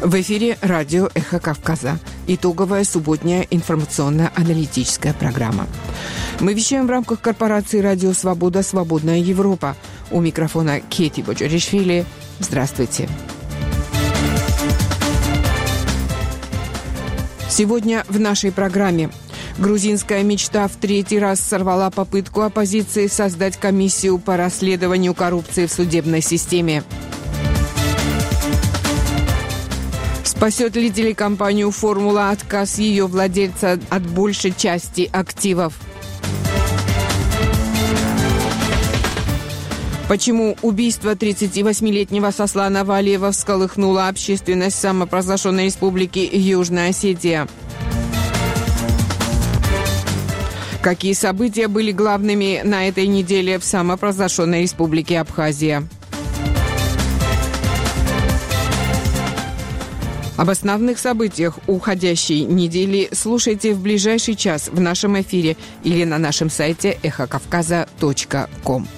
В эфире радио «Эхо Кавказа». Итоговая субботняя информационно-аналитическая программа. Мы вещаем в рамках корпорации «Радио Свобода. Свободная Европа». У микрофона Кети Боджоришвили. Здравствуйте. Сегодня в нашей программе. Грузинская мечта в третий раз сорвала попытку оппозиции создать комиссию по расследованию коррупции в судебной системе. Спасет ли телекомпанию «Формула» отказ ее владельца от большей части активов? Почему убийство 38-летнего Сослана Валиева всколыхнуло общественность самопровозглашенной республики Южная Осетия? Какие события были главными на этой неделе в самопровозглашенной республике Абхазия? Об основных событиях уходящей недели слушайте в ближайший час в нашем эфире или на нашем сайте эхокавказа.ком.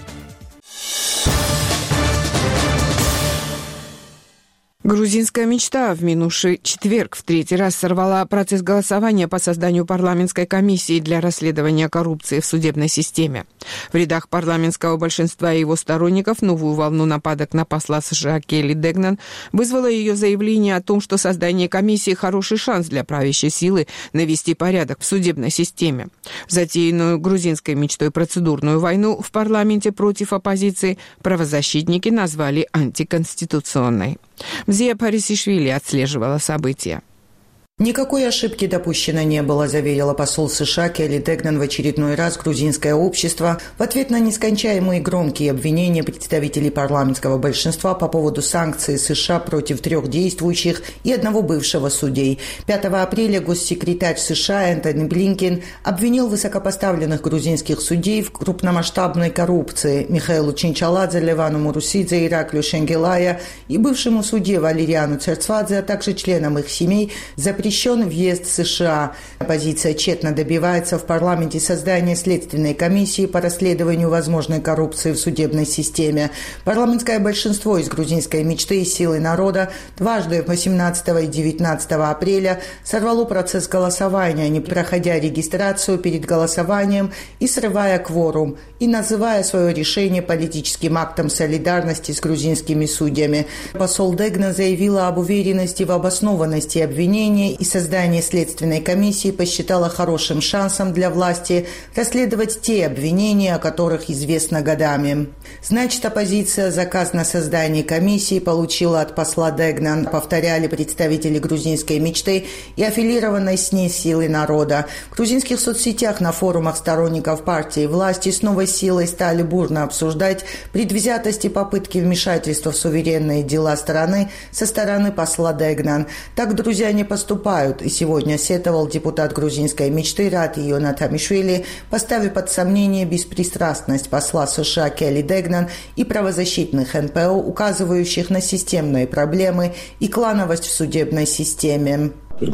Грузинская мечта в минувший четверг в третий раз сорвала процесс голосования по созданию парламентской комиссии для расследования коррупции в судебной системе. В рядах парламентского большинства и его сторонников новую волну нападок на посла США Келли Дегнан вызвало ее заявление о том, что создание комиссии – хороший шанс для правящей силы навести порядок в судебной системе. Затеянную грузинской мечтой процедурную войну в парламенте против оппозиции правозащитники назвали антиконституционной. Мзия Парисишвили отслеживала события. Никакой ошибки допущено не было, заверила посол США Келли Дегнан в очередной раз грузинское общество в ответ на нескончаемые громкие обвинения представителей парламентского большинства по поводу санкций США против 3 действующих и 1 бывшего судей. 5 апреля госсекретарь США Энтони Блинкен обвинил высокопоставленных грузинских судей в крупномасштабной коррупции. Михаилу Чинчаладзе, Левану Мурусидзе, Ираклию Шенгелая и бывшему судье Валериану Церцвадзе, а также членам их семей запрещен въезд в США. Оппозиция тщетно добивается в парламенте создания следственной комиссии по расследованию возможной коррупции в судебной системе. Парламентское большинство из грузинской мечты и силы народа дважды 18 и 19 апреля сорвало процесс голосования, не проходя регистрацию перед голосованием и срывая кворум, и называя свое решение политическим актом солидарности с грузинскими судьями. Посол Дегнан заявила об уверенности в обоснованности обвинений и создание следственной комиссии посчитала хорошим шансом для власти расследовать те обвинения, о которых известно годами. Значит, оппозиция заказ на создание комиссии получила от посла Дегнан, повторяли представители грузинской мечты и аффилированной с ней силы народа. В грузинских соцсетях, на форумах сторонников партии власти с новой силой стали бурно обсуждать предвзятость и попытки вмешательства в суверенные дела страны со стороны посла Дегнан. Так друзья не поступают, и сегодня сетовал депутат грузинской мечты Рати Йонатамишвили, поставив под сомнение беспристрастность посла США Келли Дегнан и правозащитных НПО, указывающих на системные проблемы и клановость в судебной системе.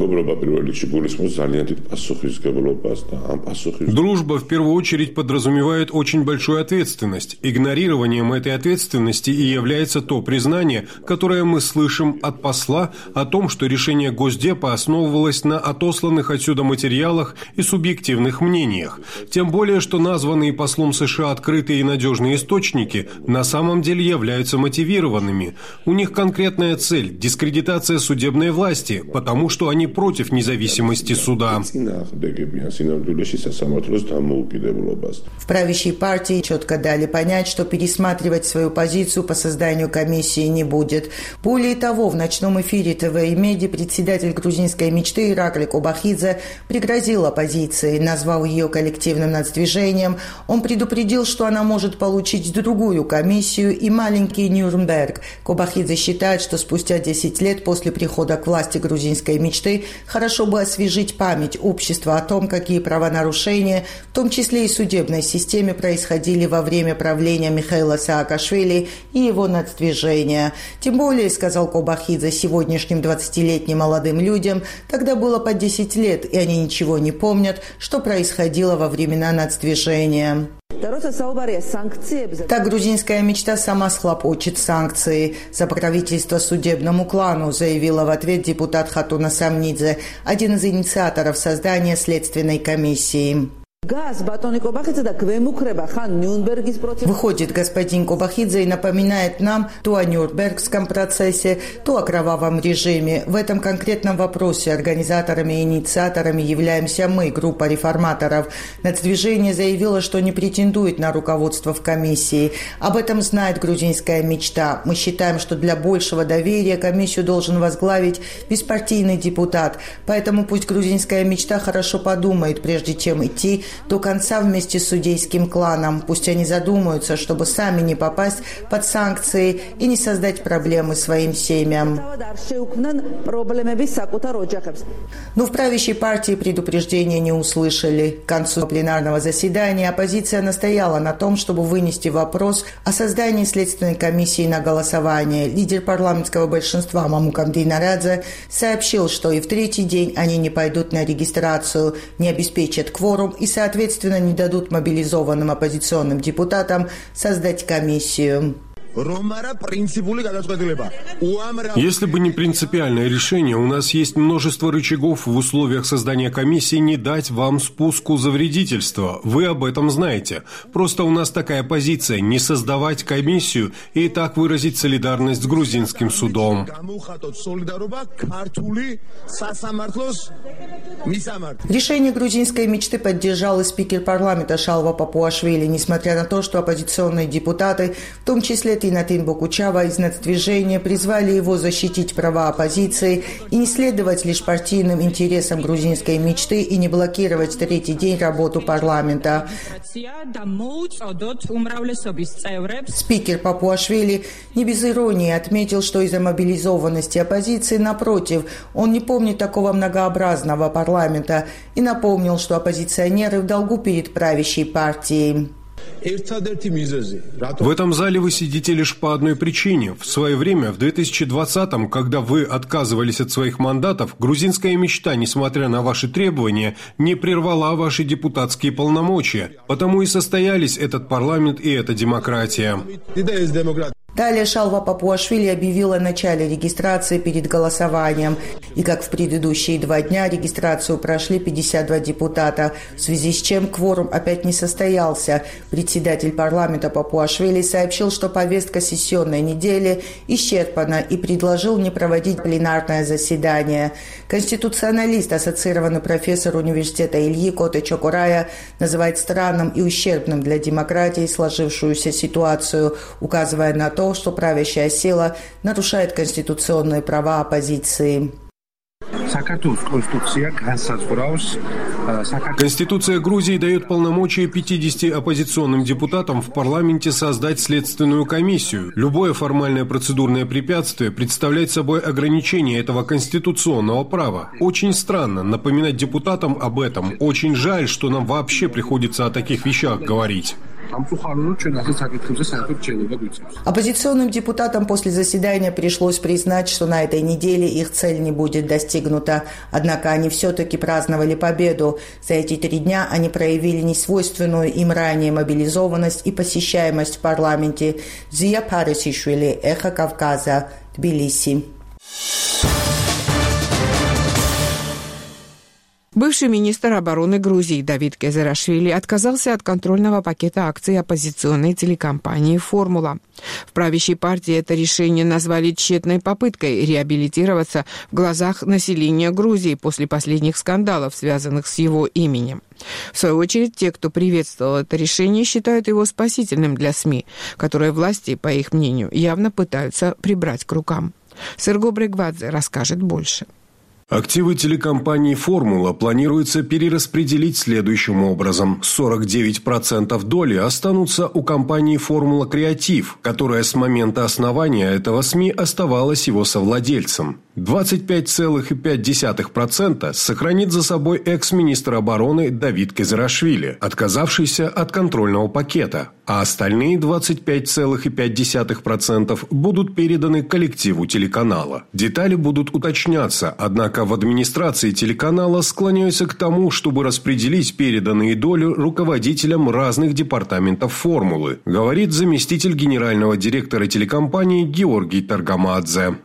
Дружба в первую очередь подразумевает очень большую ответственность. Игнорированием этой ответственности и является то признание, которое мы слышим от посла о том, что решение Госдепа основывалось на отосланных отсюда материалах и субъективных мнениях. Тем более, что названные послом США открытые и надежные источники на самом деле являются мотивированными. У них конкретная цель – дискредитация судебной власти, потому что они против независимости суда. В правящей партии четко дали понять, что пересматривать свою позицию по созданию комиссии не будет. Более того, в ночном эфире ТВ и Меди председатель грузинской мечты Ираклий Кобахидзе пригрозил оппозиции, назвал ее коллективным нацдвижением. Он предупредил, что она может получить другую комиссию и маленький Нюрнберг. Кобахидзе считает, что спустя 10 лет после прихода к власти грузинской мечты хорошо бы освежить память общества о том, какие правонарушения, в том числе и в судебной системе, происходили во время правления Михаила Саакашвили и его нацдвижения. Тем более, сказал Кобахидзе, сегодняшним 20-летним молодым людям тогда было по 10 лет, и они ничего не помнят, что происходило во времена нацдвижения. Так грузинская мечта сама схлопочет санкции за покровительство судебному клану, заявила в ответ депутат Хатуна Самнидзе, один из инициаторов создания следственной комиссии. Выходит господин Кобахидзе и напоминает нам то о Нюрнбергском процессе, то о кровавом режиме. В этом конкретном вопросе организаторами и инициаторами являемся мы, группа реформаторов. Нацдвижение заявило, что не претендует на руководство в комиссии. Об этом знает грузинская мечта. Мы считаем, что для большего доверия комиссию должен возглавить беспартийный депутат. Поэтому пусть грузинская мечта хорошо подумает, прежде чем идти до конца вместе с судейским кланом. Пусть они задумаются, чтобы сами не попасть под санкции и не создать проблемы своим семьям. Но в правящей партии предупреждения не услышали. К концу пленарного заседания оппозиция настояла на том, чтобы вынести вопрос о создании следственной комиссии на голосование. Лидер парламентского большинства Мамукам Дейнарадзе сообщил, что и в третий день они не пойдут на регистрацию, не обеспечат кворум и, соответственно, не дадут мобилизованным оппозиционным депутатам создать комиссию. Если бы не принципиальное решение, у нас есть множество рычагов в условиях создания комиссии не дать вам спуску за вредительство. Вы об этом знаете. Просто у нас такая позиция – не создавать комиссию и так выразить солидарность с грузинским судом. Решение грузинской мечты поддержал и спикер парламента Шалва Папуашвили, несмотря на то, что оппозиционные депутаты, в том числе Тинатин Бокучава из Нацдвижения, призвали его защитить права оппозиции и не следовать лишь партийным интересам грузинской мечты и не блокировать третий день работу парламента. Спикер Папуашвили не без иронии отметил, что из-за мобилизованности оппозиции, напротив, он не помнит такого многообразного парламента и напомнил, что оппозиционеры в долгу перед правящей партией. В этом зале вы сидите лишь по одной причине. В свое время, в 2020-м, когда вы отказывались от своих мандатов, грузинская мечта, несмотря на ваши требования, не прервала ваши депутатские полномочия. Потому и состоялись этот парламент и эта демократия. Далее Шалва Папуашвили объявила о начале регистрации перед голосованием. И как в предыдущие 2 дня, регистрацию прошли 52 депутата, в связи с чем кворум опять не состоялся. Председатель парламента Папуашвили сообщил, что повестка сессионной недели исчерпана и предложил не проводить пленарное заседание. Конституционалист, ассоциированный профессор университета Ильи Коте Чокорая, называет странным и ущербным для демократии сложившуюся ситуацию, указывая на то, что правящая сила нарушает конституционные права оппозиции. Конституция Грузии дает полномочия 50 оппозиционным депутатам в парламенте создать следственную комиссию. Любое формальное процедурное препятствие представляет собой ограничение этого конституционного права. Очень странно напоминать депутатам об этом. Очень жаль, что нам вообще приходится о таких вещах говорить. Оппозиционным депутатам после заседания пришлось признать, что на этой неделе их цель не будет достигнута. Однако они все-таки праздновали победу. За эти 3 дня они проявили несвойственную им ранее мобилизованность и посещаемость в парламенте. Зия Парисишвили, Эхо Кавказа, Тбилиси. Бывший министр обороны Грузии Давид Кезерашвили отказался от контрольного пакета акций оппозиционной телекомпании «Формула». В правящей партии это решение назвали тщетной попыткой реабилитироваться в глазах населения Грузии после последних скандалов, связанных с его именем. В свою очередь, те, кто приветствовал это решение, считают его спасительным для СМИ, которые власти, по их мнению, явно пытаются прибрать к рукам. Серго Брегвадзе расскажет больше. Активы телекомпании «Формула» планируется перераспределить следующим образом. 49% доли останутся у компании «Формула Креатив», которая с момента основания этого СМИ оставалась его совладельцем. 25,5% сохранит за собой экс-министр обороны Давид Кезарашвили, отказавшийся от контрольного пакета, а остальные 25,5% будут переданы коллективу телеканала. Детали будут уточняться, однако в администрации телеканала склоняются к тому, чтобы распределить переданные доли руководителям разных департаментов «Формулы», говорит заместитель генерального директора телекомпании Георгий Таргамадзе.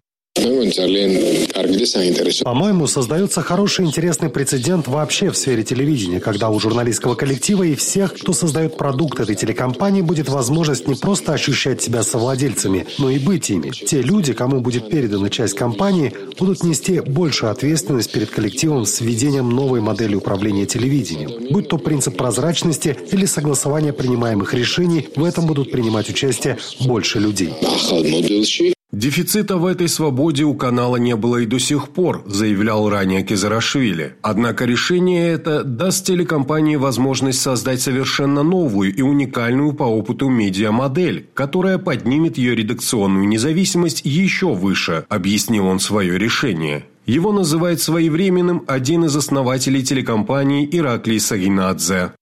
По-моему, создается хороший интересный прецедент вообще в сфере телевидения, когда у журналистского коллектива и всех, кто создает продукт этой телекомпании, будет возможность не просто ощущать себя совладельцами, но и быть ими. Те люди, кому будет передана часть компании, будут нести большую ответственность перед коллективом с введением новой модели управления телевидением. Будь то принцип прозрачности или согласование принимаемых решений, в этом будут принимать участие больше людей. Дефицита в этой свободе у канала не было и до сих пор, заявлял ранее Кезарашвили. Однако решение это даст телекомпании возможность создать совершенно новую и уникальную по опыту медиамодель, которая поднимет ее редакционную независимость еще выше, объяснил он свое решение. Его называет своевременным один из основателей телекомпании Ираклий Сагинадзе.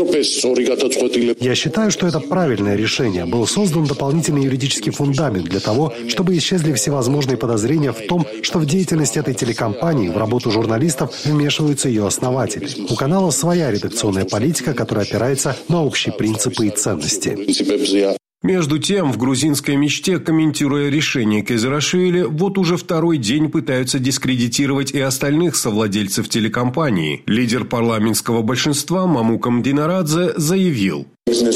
Я считаю, что это правильное решение. Был создан дополнительный юридический фундамент для того, чтобы исчезли всевозможные подозрения в том, что в деятельность этой телекомпании, в работу журналистов вмешиваются ее основатели. У канала своя редакционная политика, которая опирается на общие принципы и ценности. Между тем, в грузинской мечте, комментируя решение Кезарашвили, вот уже второй день пытаются дискредитировать и остальных совладельцев телекомпании. Лидер парламентского большинства Мамукам Динарадзе заявил: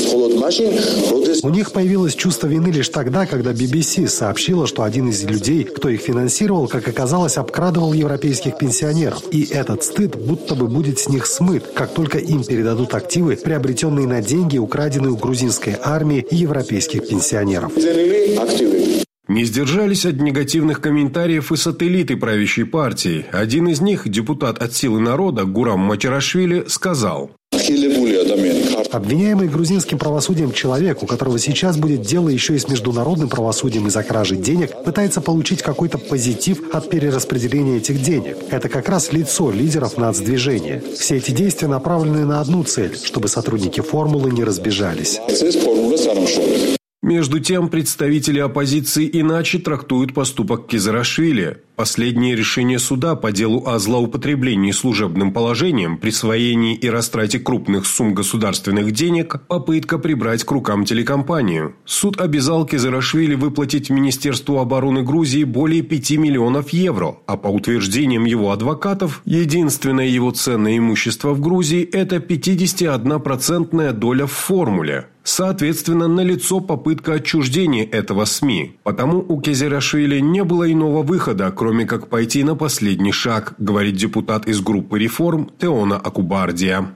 у них появилось чувство вины лишь тогда, когда BBC сообщила, что один из людей, кто их финансировал, как оказалось, обкрадывал европейских пенсионеров. И этот стыд будто бы будет с них смыт, как только им передадут активы, приобретенные на деньги, украденные у грузинской армии и европейских пенсионеров. Не сдержались от негативных комментариев и сателлиты правящей партии. Один из них, депутат от «Силы народа» Гурам Мачарашвили, сказал: обвиняемый грузинским правосудием человек, у которого сейчас будет дело еще и с международным правосудием из-за кражи денег, пытается получить какой-то позитив от перераспределения этих денег. Это как раз лицо лидеров нацдвижения. Все эти действия направлены на одну цель, чтобы сотрудники «Формулы» не разбежались. Между тем, представители оппозиции иначе трактуют поступок Кезарашвили. Последнее решение суда по делу о злоупотреблении служебным положением, присвоении и растрате крупных сумм государственных денег – попытка прибрать к рукам телекомпанию. Суд обязал Кезарашвили выплатить Министерству обороны Грузии более 5 миллионов евро, а по утверждениям его адвокатов, единственное его ценное имущество в Грузии – это 51% доля в «Формуле». Соответственно, налицо попытка отчуждения этого СМИ. Потому у Кезарашвили не было иного выхода, кроме как пойти на последний шаг, говорит депутат из группы реформ Теона Акубардия.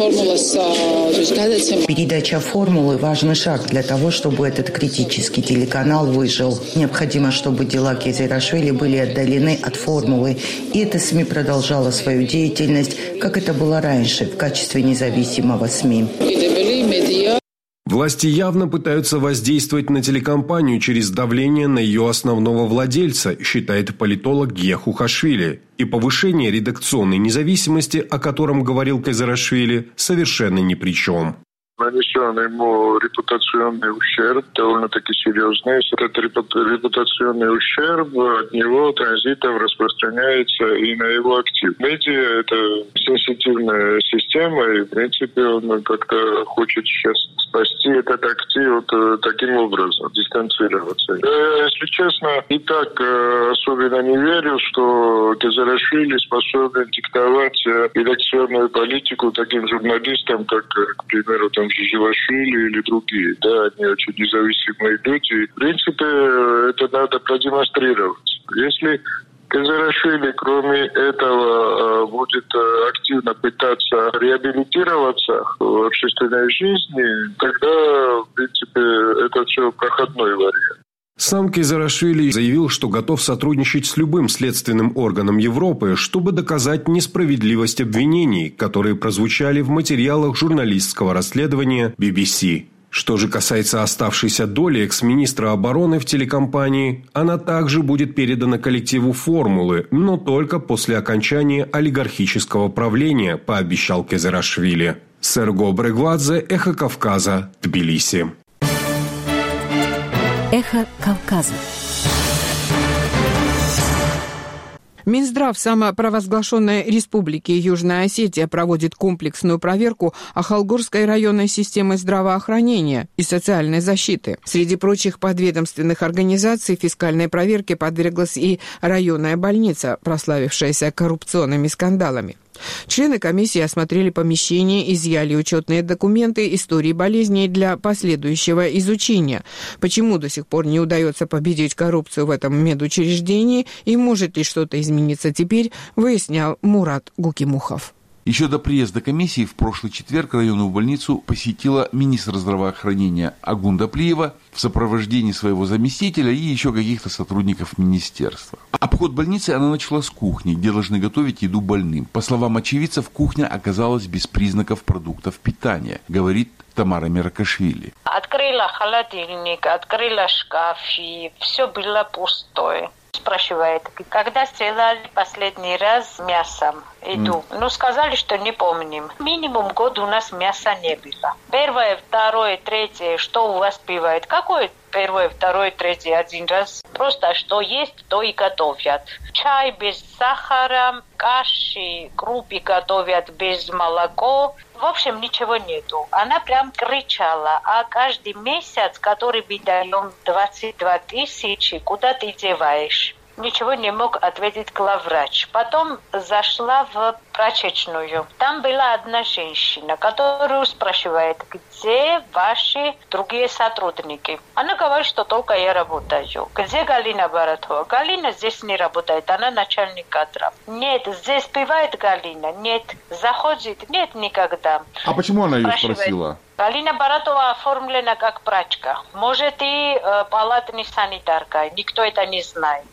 Передача «Формулы» – важный шаг для того, чтобы этот критический телеканал выжил. Необходимо, чтобы дела Кезарашвили были отдалены от «Формулы», и эта СМИ продолжала свою деятельность, как это было раньше, в качестве независимого СМИ. Власти явно пытаются воздействовать на телекомпанию через давление на ее основного владельца, считает политолог Гия Хухашвили. И повышение редакционной независимости, о котором говорил Кезарашвили, совершенно ни при чем. Нанесен ему репутационный ущерб, довольно-таки серьезный. Этот репутационный ущерб от него транзитом распространяется и на его актив. Медиа – это сенситивная система, и, в принципе, он как-то хочет сейчас спасти этот актив таким образом, дистанцироваться. Если честно, и так особенно не верю, что Кезарашвили способен диктовать редакционную политику таким журналистам, как, к примеру, Жиживашвили или другие. Да, они очень независимые люди. В принципе, это надо продемонстрировать. Если Кезарашвили, кроме этого, будет активно пытаться реабилитироваться в общественной жизни, тогда, в принципе, это все проходной вариант. Сам Кезарашвили заявил, что готов сотрудничать с любым следственным органом Европы, чтобы доказать несправедливость обвинений, которые прозвучали в материалах журналистского расследования BBC. Что же касается оставшейся доли экс-министра обороны в телекомпании, она также будет передана коллективу «Формулы», но только после окончания олигархического правления, пообещал Кезерашвили. Серго Брегвадзе, Эхо Кавказа, Тбилиси. Эхо Кавказа. Минздрав самопровозглашенной Республики Южная Осетия проводит комплексную проверку Ахалгорской районной системы здравоохранения и социальной защиты. Среди прочих подведомственных организаций фискальной проверке подверглась и районная больница, прославившаяся коррупционными скандалами. Члены комиссии осмотрели помещение, изъяли учетные документы, истории болезней для последующего изучения. Почему до сих пор не удается победить коррупцию в этом медучреждении и может ли что-то измениться теперь, выяснял Мурат Гукимухов. Еще до приезда комиссии в прошлый четверг районную больницу посетила министр здравоохранения Агунда Плиева в сопровождении своего заместителя и еще каких-то сотрудников министерства. Обход больницы она начала с кухни, где должны готовить еду больным. По словам очевидцев, кухня оказалась без признаков продуктов питания, говорит Тамара Меракашвили. Открыла холодильник, открыла шкаф, и все было пустое. Спрашивает, когда сделали последний раз мясом еду? Сказали, что не помним. Минимум год у нас мяса не было. Первое, второе, третье, что у вас бывает? Какое первое, второе, третье, один раз? Просто что есть, то и готовят. Чай без сахара, каши, крупы готовят без молока. В общем, ничего нету. Она прям кричала, а каждый месяц, который мы даем 22 тысячи, куда ты деваешь? Ничего не мог ответить главврач. Потом зашла в прачечную. Там была одна женщина, которую спрашивает, где ваши другие сотрудники. Она говорит, что только я работаю. Где Галина Баратова? Галина здесь не работает, она начальник кадров. Нет, здесь бывает Галина? Нет. Заходит? Нет, никогда. А почему она ее спросила? Галина Баратова оформлена как прачка. Может и палатная санитарка. Никто это не знает.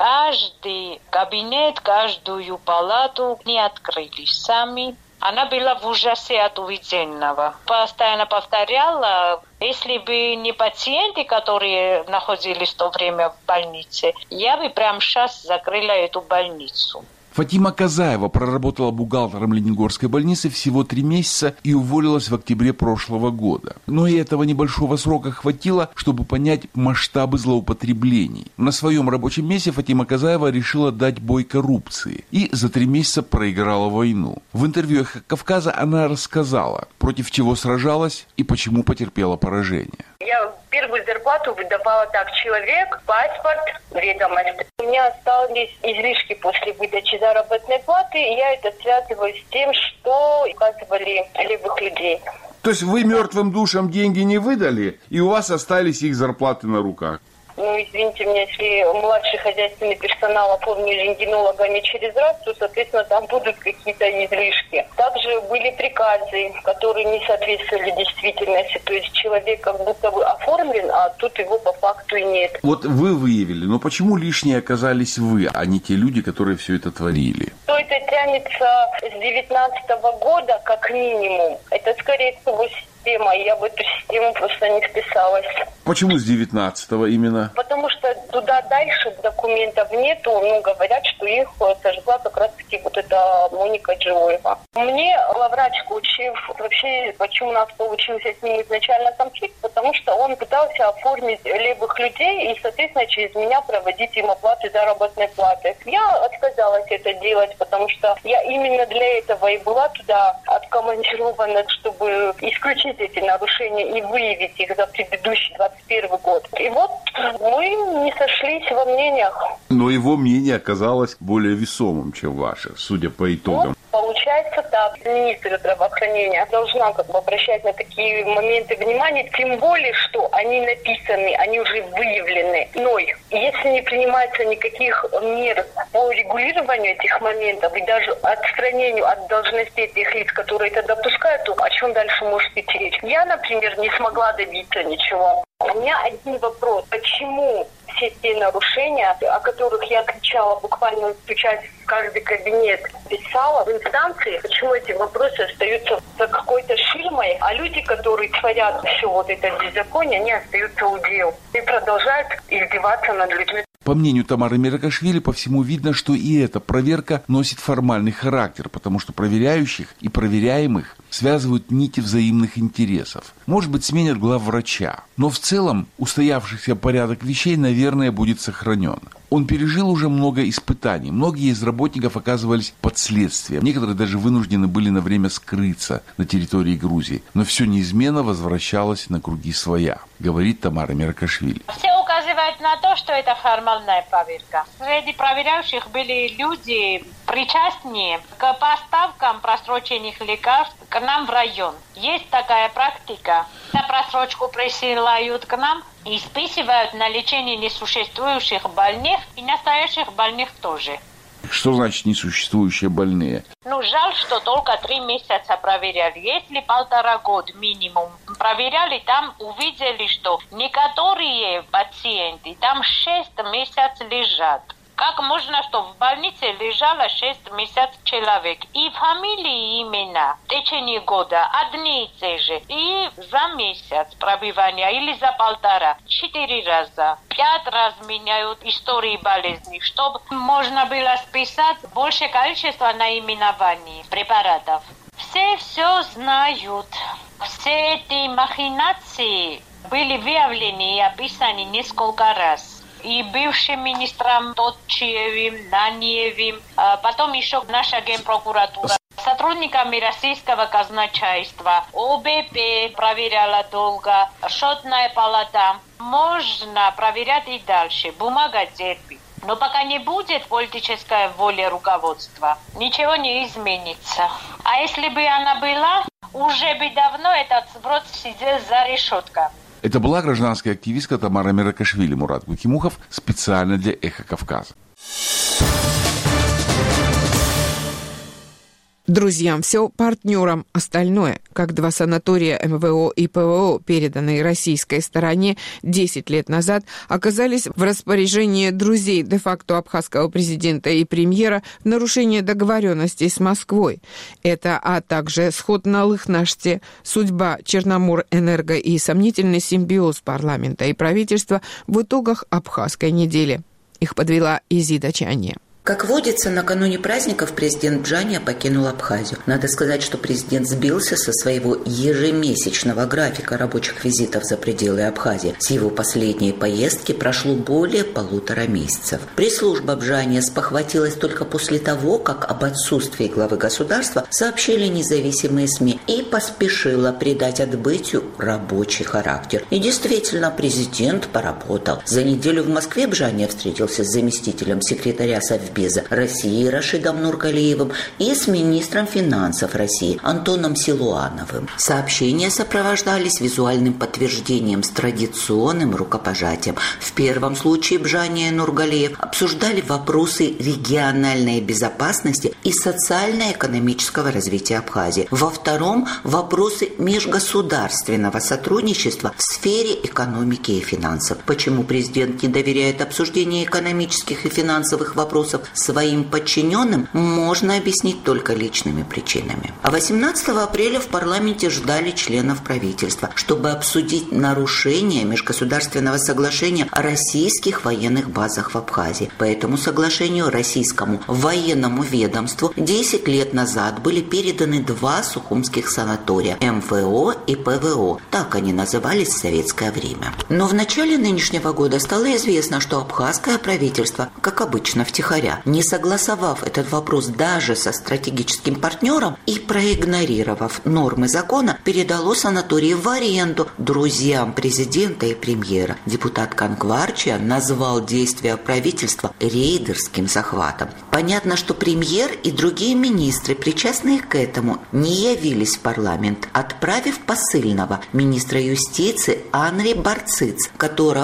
Каждый кабинет, каждую палату не открыли сами. Она была в ужасе от увиденного. Постоянно повторяла, если бы не пациенты, которые находились в то время в больнице, я бы прямо сейчас закрыла эту больницу. Фатима Казаева проработала бухгалтером Лениногорской больницы всего 3 месяца и уволилась в октябре прошлого года. Но и этого небольшого срока хватило, чтобы понять масштабы злоупотреблений. На своем рабочем месте Фатима Казаева решила дать бой коррупции и за 3 месяца проиграла войну. В интервью «Эхо Кавказа» она рассказала, против чего сражалась и почему потерпела поражение. Я первую зарплату выдавала так: человек, паспорт, ведомость. У меня остались излишки после выдачи заработной платы, и я это связываю с тем, что указывали левых людей. То есть вы мертвым душам деньги не выдали, и у вас остались их зарплаты на руках? Извините меня, если младший хозяйственный персонал оформили рентгенологами через раз, то, соответственно, там будут какие-то излишки. Также были приказы, которые не соответствовали действительности. То есть человек как будто бы оформлен, а тут его по факту и нет. Вот вы выявили, но почему лишние оказались вы, а не те люди, которые все это творили? То это тянется с 2019 года как минимум. Это скорее всего система, я в эту систему просто не вписалась. Почему с 19-го именно? Потому что туда дальше документов нету, говорят, что их сожгла как раз-таки вот эта Моника Джиоева. Мне главврач Кучев, вообще, почему у нас получился с ним изначально конфликт, потому что он пытался оформить левых людей и, соответственно, через меня проводить им оплаты заработной платы. Я отказалась это делать, потому что я именно для этого и была туда откомандирована, чтобы исключить эти нарушения и выявить их за предыдущий 21 год. И вот мы не сошлись во мнениях. Но его мнение оказалось более весомым, чем ваше, судя по итогам. Получается так. Министр здравоохранения должна обращать на такие моменты внимание, тем более, что они написаны, они уже выявлены мной. Если не принимается никаких мер по регулированию этих моментов и даже отстранению от должностей тех лиц, которые это допускают, то о чем дальше может идти речь? Я, например, не смогла добиться ничего. У меня один вопрос. Почему все те нарушения, о которых я кричала, буквально стучать в каждый кабинет, писала в инстанции, почему эти вопросы остаются за какой-то ширмой, а люди, которые творят все вот это беззаконие, они остаются у дел и продолжают издеваться над людьми. По мнению Тамары Меркашвили, по всему видно, что и эта проверка носит формальный характер, потому что проверяющих и проверяемых связывают нити взаимных интересов. Может быть, сменят главврача, но в целом устоявшийся порядок вещей, наверное, будет сохранен. Он пережил уже много испытаний. Многие из работников оказывались под следствием. Некоторые даже вынуждены были на время скрыться на территории Грузии. Но все неизменно возвращалось на круги своя, говорит Тамара Меркашвили. Все указывают на то, что это формальная проверка. Среди проверяющих были люди, причастные к поставкам просроченных лекарств к нам в район. Есть такая практика. На просрочку присылают к нам и списывают на лечение несуществующих больных и настоящих больных тоже. Что значит несуществующие больные? Жаль, что только 3 месяца проверяли. Если 1,5 года минимум проверяли, там увидели, что некоторые пациенты там 6 месяцев лежат. Как можно, что в больнице лежало 6 месяцев человек? И фамилии и имена в течение года одни и те же. И за месяц пробивания или за 1,5, 4 раза, 5 раз меняют истории болезни, чтобы можно было списать большее количество наименований препаратов. Все знают. Все эти махинации были выявлены и описаны несколько раз. И бывшим министром Тотчиевым, Наниевым, потом еще наша генпрокуратура, сотрудниками российского казначейства, ОБП проверяла долго, счетная палата. Можно проверять и дальше, бумага терпит. Но пока не будет политическая воля руководства, ничего не изменится. А если бы она была, уже бы давно этот сброд сидел за решетками. Это была гражданская активистка Тамара Меркашвили. Мурат Гукимухов специально для «Эхо Кавказа». Друзьям все, партнерам остальное. Как 2 санатория МВО и ПВО, переданные российской стороне 10 лет назад, оказались в распоряжении друзей де-факто абхазского президента и премьера в нарушение договоренностей с Москвой. Это, а также сход на Лыхнаште, судьба Черноморэнерго и сомнительный симбиоз парламента и правительства в итогах абхазской недели. Их подвела Изида Чанье. Как водится, накануне праздников президент Джания покинул Абхазию. Надо сказать, что президент сбился со своего ежемесячного графика рабочих визитов за пределы Абхазии. С его последней поездки прошло более 1,5 месяцев. Пресс-служба Джания спохватилась только после того, как об отсутствии главы государства сообщили независимые СМИ, и поспешила придать отбытию рабочий характер. И действительно, президент поработал. За неделю в Москве Джания встретился с заместителем секретаря Совбеза России Рашидом Нургалиевым и с министром финансов России Антоном Силуановым. Сообщения сопровождались визуальным подтверждением с традиционным рукопожатием. В первом случае Бжания и Нургалиев обсуждали вопросы региональной безопасности и социально-экономического развития Абхазии. Во втором – вопросы межгосударственного сотрудничества в сфере экономики и финансов. Почему президент не доверяет обсуждению экономических и финансовых вопросов своим подчиненным, можно объяснить только личными причинами. А 18 апреля в парламенте ждали членов правительства, чтобы обсудить нарушение межгосударственного соглашения о российских военных базах в Абхазии. По этому соглашению российскому военному ведомству 10 лет назад были переданы 2 сухумских санатория – МВО и ПВО. Так они назывались в советское время. Но в начале нынешнего года стало известно, что абхазское правительство, как обычно втихаря, не согласовав этот вопрос даже со стратегическим партнером и проигнорировав нормы закона, передало санатории в аренду друзьям президента и премьера. Депутат Канкварчия назвал действия правительства рейдерским захватом. Понятно, что премьер и другие министры, причастные к этому, не явились в парламент, отправив посыльного министра юстиции Анри Барциц, которого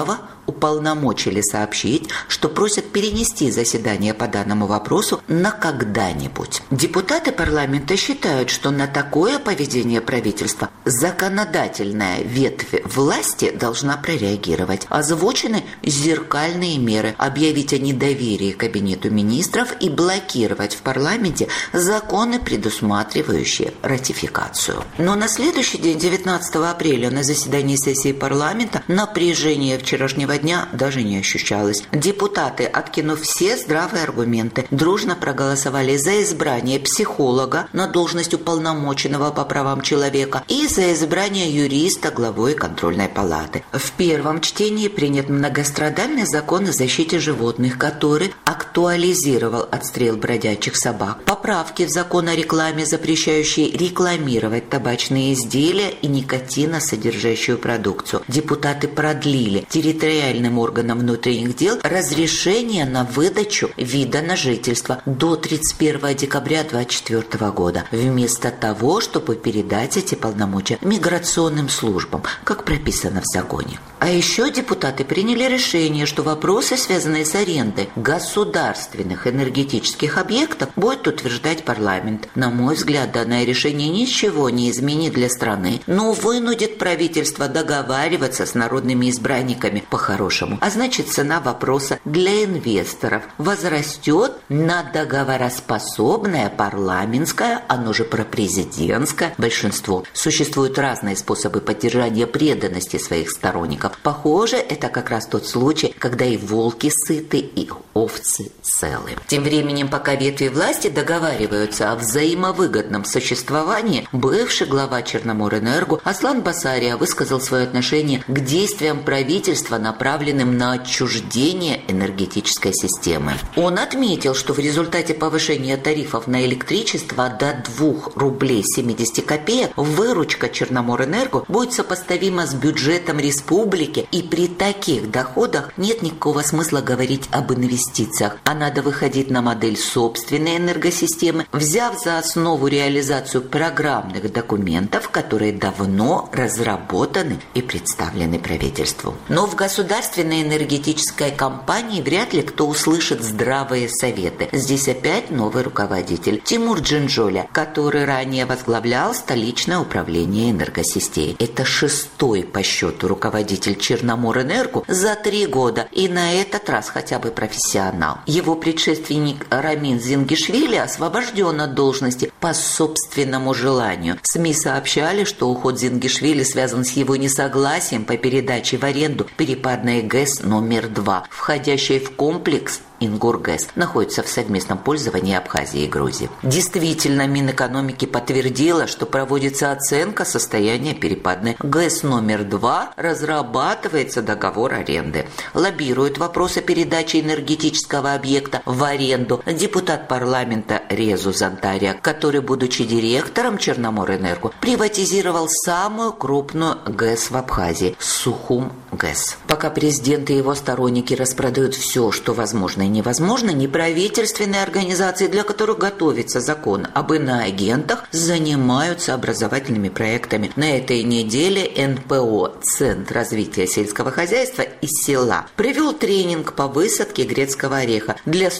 уполномочили сообщить, что просят перенести заседание по данному вопросу на когда-нибудь. Депутаты парламента считают, что на такое поведение правительства законодательная ветвь власти должна прореагировать. Озвучены зеркальные меры: объявить о недоверии Кабинету министров и блокировать в парламенте законы, предусматривающие ратификацию. Но на следующий день, 19 апреля, на заседании сессии парламента напряжение вчерашнего дня даже не ощущалось. Депутаты, откинув все здравые аргументы, дружно проголосовали за избрание психолога на должность уполномоченного по правам человека и за избрание юриста главой контрольной палаты. В первом чтении принят многострадальный закон о защите животных, который актуализировал отстрел бродячих собак. Поправки в закон о рекламе, запрещающие рекламировать табачные изделия и никотиносодержащую продукцию. Депутаты продлили территориальным органам внутренних дел разрешение на выдачу вида на жительство до 31 декабря 2024 года, вместо того, чтобы передать эти полномочия миграционным службам, как прописано в законе. А еще депутаты приняли решение, что вопросы, связанные с арендой государственных энергетических объектов, будет утверждать парламент. На мой взгляд, данное решение ничего не изменит для страны, но вынудит правительство договариваться с народными избранниками по-хорошему. А значит, цена вопроса для инвесторов возрастет на договороспособное парламентское, оно же пропрезидентское большинство. Существуют разные способы поддержания преданности своих сторонников. Похоже, это как раз тот случай, когда и волки сыты, и овцы целы. Тем временем, пока ветви власти договариваются о взаимовыгодном существовании, бывший глава Черноморэнерго Аслан Басария высказал свое отношение к действиям правительства, направленным на отчуждение энергетической системы. Он отметил, что в результате повышения тарифов на электричество до 2 рублей 70 копеек выручка Черноморэнерго будет сопоставима с бюджетом республики, и при таких доходах нет никакого смысла говорить об инвестициях, а надо выходить на модель собственной энергосистемы, взяв за основу реализацию программных документов, которые давно разработаны и представлены правительству. Но в государственной энергетической компании вряд ли кто услышит здравые советы. Здесь опять новый руководитель Тимур Джинджоля, который ранее возглавлял столичное управление энергосистемой. Это 6-й по счету руководитель Черноморэнерго за 3 года, и на этот раз хотя бы профессионал. Его предшественник Рамин Зингишвили освобожден от должности по собственному желанию. СМИ сообщали, что уход Зингишвили связан с его несогласием по передаче в аренду перепадной ГЭС номер 2, входящей в комплекс Ингургэс, находится в совместном пользовании Абхазии и Грузии. Действительно, Минэкономики подтвердила, что проводится оценка состояния перепадной ГЭС номер 2, разрабатывается договор аренды. Лоббирует вопросы передачи энергетического объекта в аренду депутат парламента Резу Зантария, который, будучи директором Черноморэнерго, приватизировал самую крупную ГЭС в Абхазии – Сухум ГЭС. Пока президент и его сторонники распродают все, что возможно и невозможно, неправительственные организации, для которых готовится закон об иноагентах, занимаются образовательными проектами. На этой неделе НПО «Центр развития сельского хозяйства» из села провел тренинг по высадке грецкого ореха для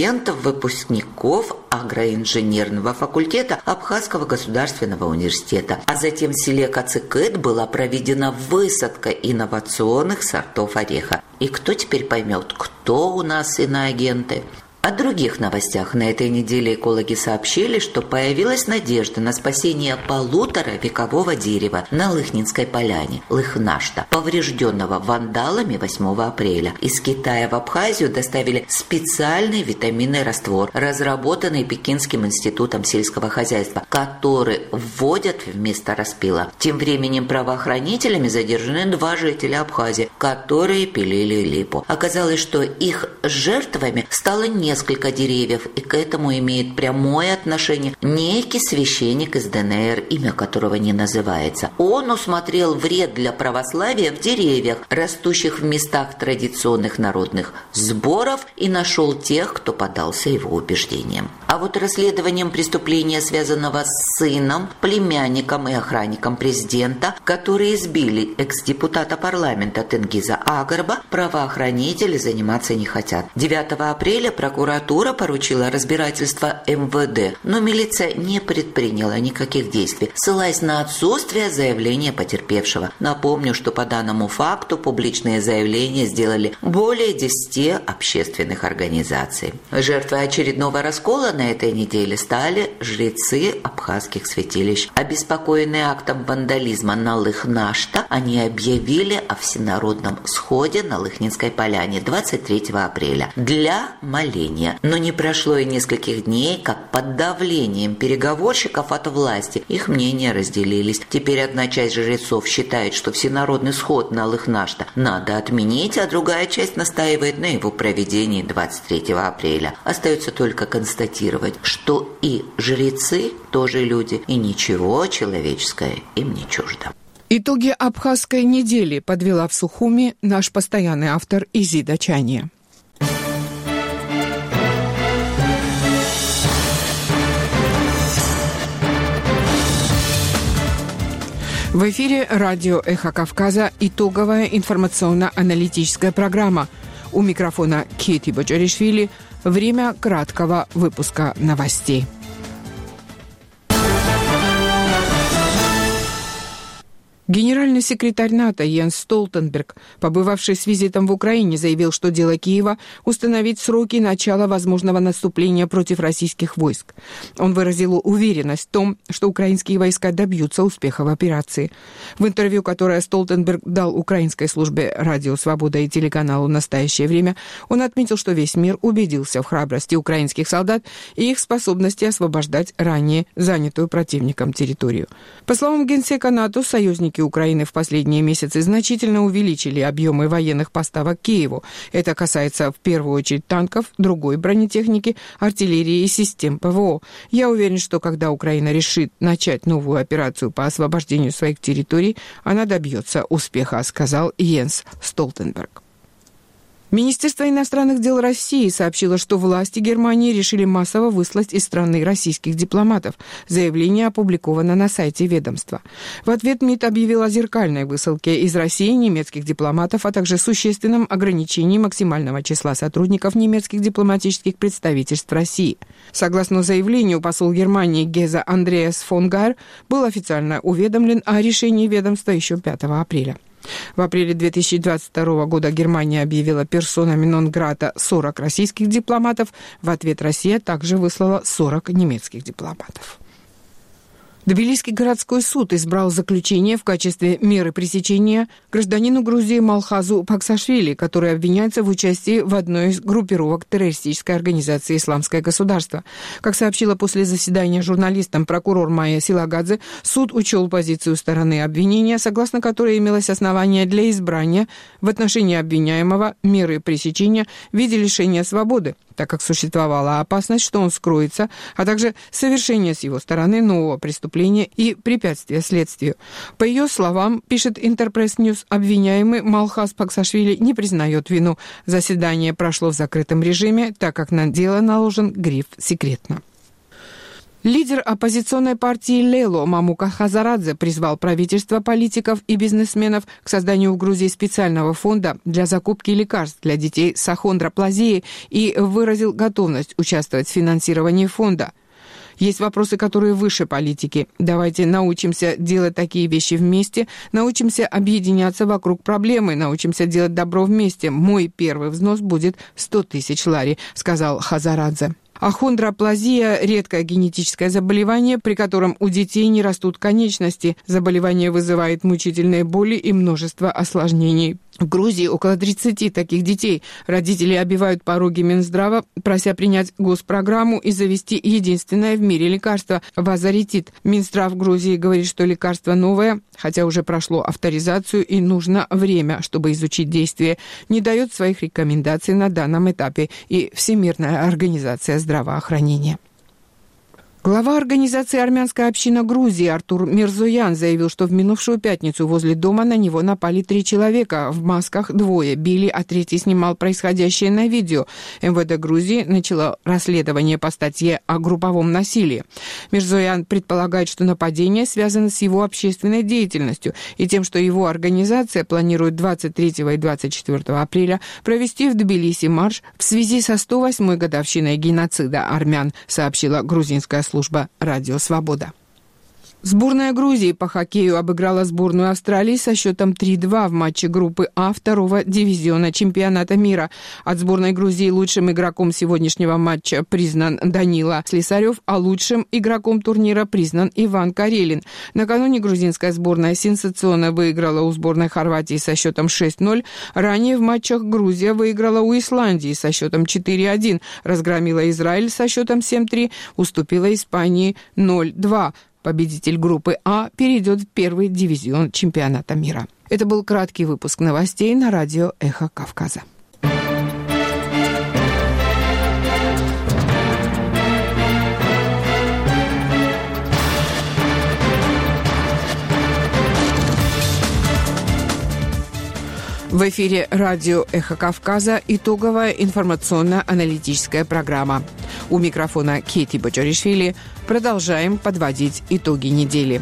студентов-выпускников агроинженерного факультета Абхазского государственного университета. А затем в селе Кацикыт была проведена высадка инновационных сортов ореха. И кто теперь поймет, кто у нас иноагенты? О других новостях на этой неделе экологи сообщили, что появилась надежда на спасение 1,5-векового дерева на Лыхнинской поляне, Лыхнашта, поврежденного вандалами 8 апреля. Из Китая в Абхазию доставили специальный витаминный раствор, разработанный Пекинским институтом сельского хозяйства, который вводят вместо распила. Тем временем правоохранителями задержаны 2 жителя Абхазии, которые пилили липу. Оказалось, что их жертвами стало не несколько деревьев, и к этому имеет прямое отношение некий священник из ДНР, имя которого не называется. Он усмотрел вред для православия в деревьях, растущих в местах традиционных народных сборов, и нашел тех, кто поддался его убеждениям. А вот расследованием преступления, связанного с сыном, племянником и охранником президента, которые избили экс-депутата парламента Тенгиза Агарба, правоохранители заниматься не хотят. 9 апреля прокуратура поручила разбирательство МВД, но милиция не предприняла никаких действий, ссылаясь на отсутствие заявления потерпевшего. Напомню, что по данному факту публичные заявления сделали более 10 общественных организаций. Жертвой очередного раскола на этой неделе стали жрецы абхазских святилищ. Обеспокоенные актом вандализма на Лых-Нашта, они объявили о всенародном сходе на Лыхнинской поляне 23 апреля для моления. Но не прошло и нескольких дней, как под давлением переговорщиков от власти их мнения разделились. Теперь одна часть жрецов считает, что всенародный сход на Лых-Нашта надо отменить, а другая часть настаивает на его проведении 23 апреля. Остается только констатировать, что и жрецы тоже люди, и ничего человеческое им не чуждо. Итоги абхазской недели подвела в Сухуми наш постоянный автор Изида Чания. В эфире радио «Эхо Кавказа» итоговая информационно-аналитическая программа. У микрофона Кити Боджаришвили. Время краткого выпуска новостей. Генеральный секретарь НАТО Йенс Столтенберг, побывавший с визитом в Украине, заявил, что дело Киева – установить сроки начала возможного наступления против российских войск. Он выразил уверенность в том, что украинские войска добьются успеха в операции. В интервью, которое Столтенберг дал украинской службе «Радио Свобода» и телеканалу «Настоящее время», он отметил, что весь мир убедился в храбрости украинских солдат и их способности освобождать ранее занятую противником территорию. По словам генсека НАТО, союзники Украины в последние месяцы значительно увеличили объемы военных поставок Киеву. Это касается в первую очередь танков, другой бронетехники, артиллерии и систем ПВО. Я уверен, что когда Украина решит начать новую операцию по освобождению своих территорий, она добьется успеха, сказал Йенс Столтенберг. Министерство иностранных дел России сообщило, что власти Германии решили массово выслать из страны российских дипломатов. Заявление опубликовано на сайте ведомства. В ответ МИД объявил о зеркальной высылке из России немецких дипломатов, а также существенном ограничении максимального числа сотрудников немецких дипломатических представительств России. Согласно заявлению, посол Германии Геза Андреас фон Гайр был официально уведомлен о решении ведомства еще 5 апреля. В апреле 2022 года Германия объявила персонами нон-грата 40 российских дипломатов. В ответ Россия также выслала 40 немецких дипломатов. Тбилисский городской суд избрал заключение в качестве меры пресечения гражданину Грузии Малхазу Паксашвили, который обвиняется в участии в одной из группировок террористической организации «Исламское государство». Как сообщила после заседания журналистам прокурор Майя Силагадзе, суд учел позицию стороны обвинения, согласно которой имелось основание для избрания в отношении обвиняемого меры пресечения в виде лишения свободы, так как существовала опасность, что он скроется, а также совершение с его стороны нового преступления и препятствия следствию. По ее словам, пишет Интерпресс Ньюс, обвиняемый Малхаз Паксашвили не признает вину. Заседание прошло в закрытом режиме, так как на дело наложен гриф «секретно». Лидер оппозиционной партии Лело Мамука Хазарадзе призвал правительство, политиков и бизнесменов к созданию в Грузии специального фонда для закупки лекарств для детей с ахондроплазией и выразил готовность участвовать в финансировании фонда. Есть вопросы, которые выше политики. Давайте научимся делать такие вещи вместе, научимся объединяться вокруг проблемы, научимся делать добро вместе. Мой первый взнос будет 100 тысяч лари, сказал Хазарадзе. Ахондроплазия – редкое генетическое заболевание, при котором у детей не растут конечности. Заболевание вызывает мучительные боли и множество осложнений. В Грузии около 30 таких детей. Родители обивают пороги Минздрава, прося принять госпрограмму и завести единственное в мире лекарство – вазаритид. Минздрав Грузии говорит, что лекарство новое, хотя уже прошло авторизацию и нужно время, чтобы изучить действие, не дает своих рекомендаций на данном этапе и Всемирная организация здравоохранения. Глава организации «Армянская община Грузии» Артур Мирзоян заявил, что в минувшую пятницу возле дома на него напали 3 человека. В масках 2 били, а 3 снимал происходящее на видео. МВД Грузии начало расследование по статье о групповом насилии. Мирзоян предполагает, что нападение связано с его общественной деятельностью и тем, что его организация планирует 23 и 24 апреля провести в Тбилиси марш в связи со 108-й годовщиной геноцида армян, сообщила грузинская служба «Радио Свобода». Сборная Грузии по хоккею обыграла сборную Австралии со счетом 3-2 в матче группы А 2-го дивизиона чемпионата мира. От сборной Грузии лучшим игроком сегодняшнего матча признан Данила Слесарев, а лучшим игроком турнира признан Иван Карелин. Накануне грузинская сборная сенсационно выиграла у сборной Хорватии со счетом 6-0. Ранее в матчах Грузия выиграла у Исландии со счетом 4-1, разгромила Израиль со счетом 7-3, уступила Испании 0-2. Победитель группы А перейдет в 1-й дивизион чемпионата мира. Это был краткий выпуск новостей на радио «Эхо Кавказа». В эфире радио «Эхо Кавказа» итоговая информационно-аналитическая программа. У микрофона Кети Бочаришвили. Продолжаем подводить итоги недели.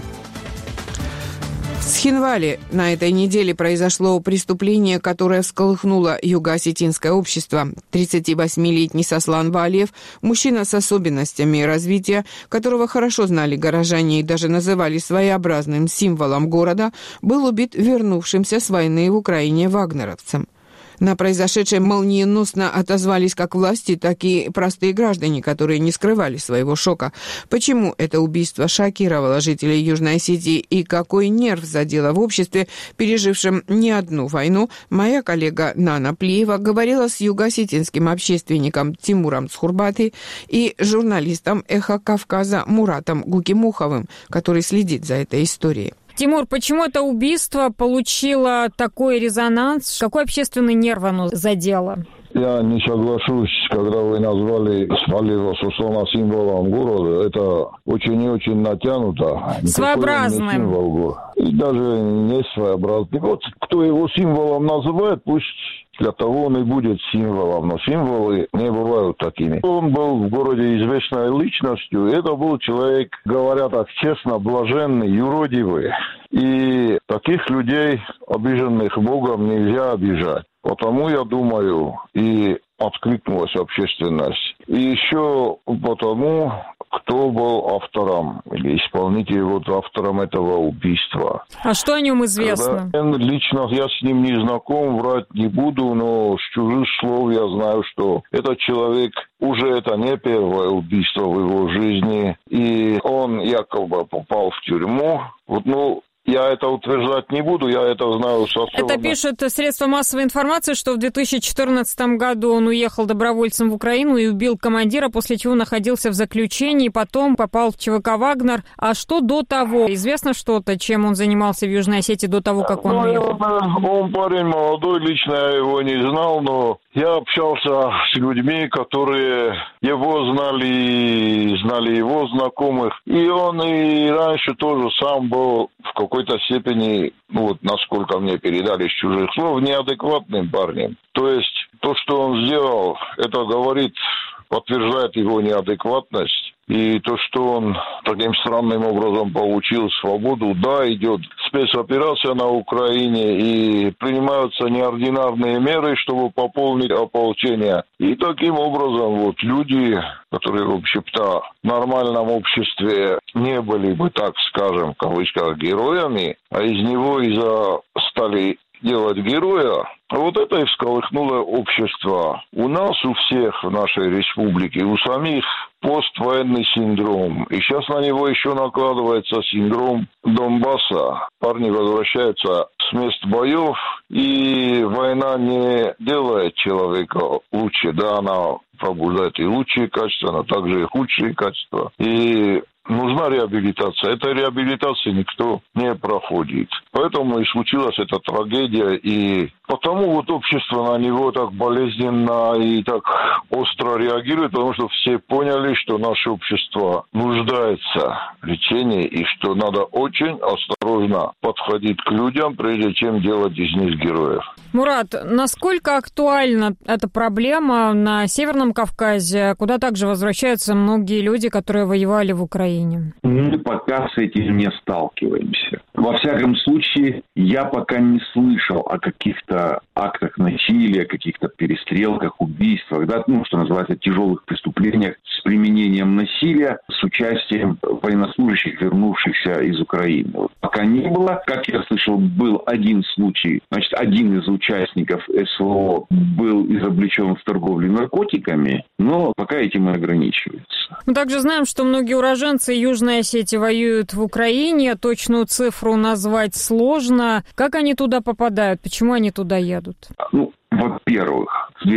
В Схинвале на этой неделе произошло преступление, которое всколыхнуло юго-осетинское общество. 38-летний Сослан Валиев, мужчина с особенностями развития, которого хорошо знали горожане и даже называли своеобразным символом города, был убит вернувшимся с войны в Украине вагнеровцем. На произошедшее молниеносно отозвались как власти, так и простые граждане, которые не скрывали своего шока. Почему это убийство шокировало жителей Южной Осетии и какой нерв задело в обществе, пережившем не одну войну, моя коллега Нана Плиева говорила с юго-осетинским общественником Тимуром Цхурбатой и журналистом «Эхо Кавказа» Муратом Гукимуховым, который следит за этой историей. Тимур, почему это убийство получило такой резонанс? Какой общественный нерв оно задело? Я не соглашусь, когда вы назвали Валиева Сослана символом города. Это очень и очень натянуто. Своеобразным. И даже не своеобразным. Вот кто его символом называет, пусть для того он и будет символом. Но символы не бывают такими. Он был в городе известной личностью. Это был человек, говоря так честно, блаженный, юродивый. И таких людей, обиженных Богом, нельзя обижать. Потому, я думаю, и откликнулась общественность. И еще потому, кто был автором или исполнителем, автором этого убийства. А что о нем известно? Лично я с ним не знаком, врать не буду, но с чужих слов я знаю, что этот человек уже это не первое убийство в его жизни, и он якобы попал в тюрьму. Я это утверждать не буду, я это знаю со стороны. Это пишут средства массовой информации, что в 2014 году он уехал добровольцем в Украину и убил командира, после чего находился в заключении, потом попал в ЧВК «Вагнер». А что до того? Известно что-то, чем он занимался в Южной Осетии до того, как он уехал? Он парень молодой, лично я его не знал, но я общался с людьми, которые его знали его знакомых. И он и раньше тоже сам был в какой-то степени, насколько мне передали с чужих слов, неадекватным парнем. То есть то, что он сделал, это подтверждает его неадекватность. И то, что он таким странным образом получил свободу, да, идет спецоперация на Украине, и принимаются неординарные меры, чтобы пополнить ополчение. И таким образом люди, которые, в общем-то, в нормальном обществе не были бы, так скажем, в кавычках, героями, а из него стали делать героя, вот это и всколыхнуло общество. У нас, у всех в нашей республике, у самих поствоенный синдром. И сейчас на него еще накладывается синдром Донбасса. Парни возвращаются с мест боев, и война не делает человека лучше. Да, она пробуждает и лучшие качества, но также и худшие качества. И нужна реабилитация. Этой реабилитации никто не проходит. Поэтому и случилась эта трагедия. И потому вот общество на него так болезненно и так остро реагирует, потому что все поняли, что наше общество нуждается в лечении и что надо очень осторожно подходить к людям, прежде чем делать из них героев. Мурат, насколько актуальна эта проблема на Северном Кавказе, куда также возвращаются многие люди, которые воевали в Украине? Мы пока с этим не сталкиваемся. Во всяком случае, я пока не слышал о каких-то актах насилия, каких-то перестрелках, убийствах, да, что называется, тяжелых преступлениях с применением насилия, с участием военнослужащих, вернувшихся из Украины. Вот пока не было. Как я слышал, был один случай, значит, один из участников СВО был изобличен в торговле наркотиками, но пока этим и ограничивается. Мы также знаем, что многие уроженцы Южной Осетии воюют в Украине. Точную цифру назвать сложно. Как они туда попадают? Почему они туда едут? Во-первых, в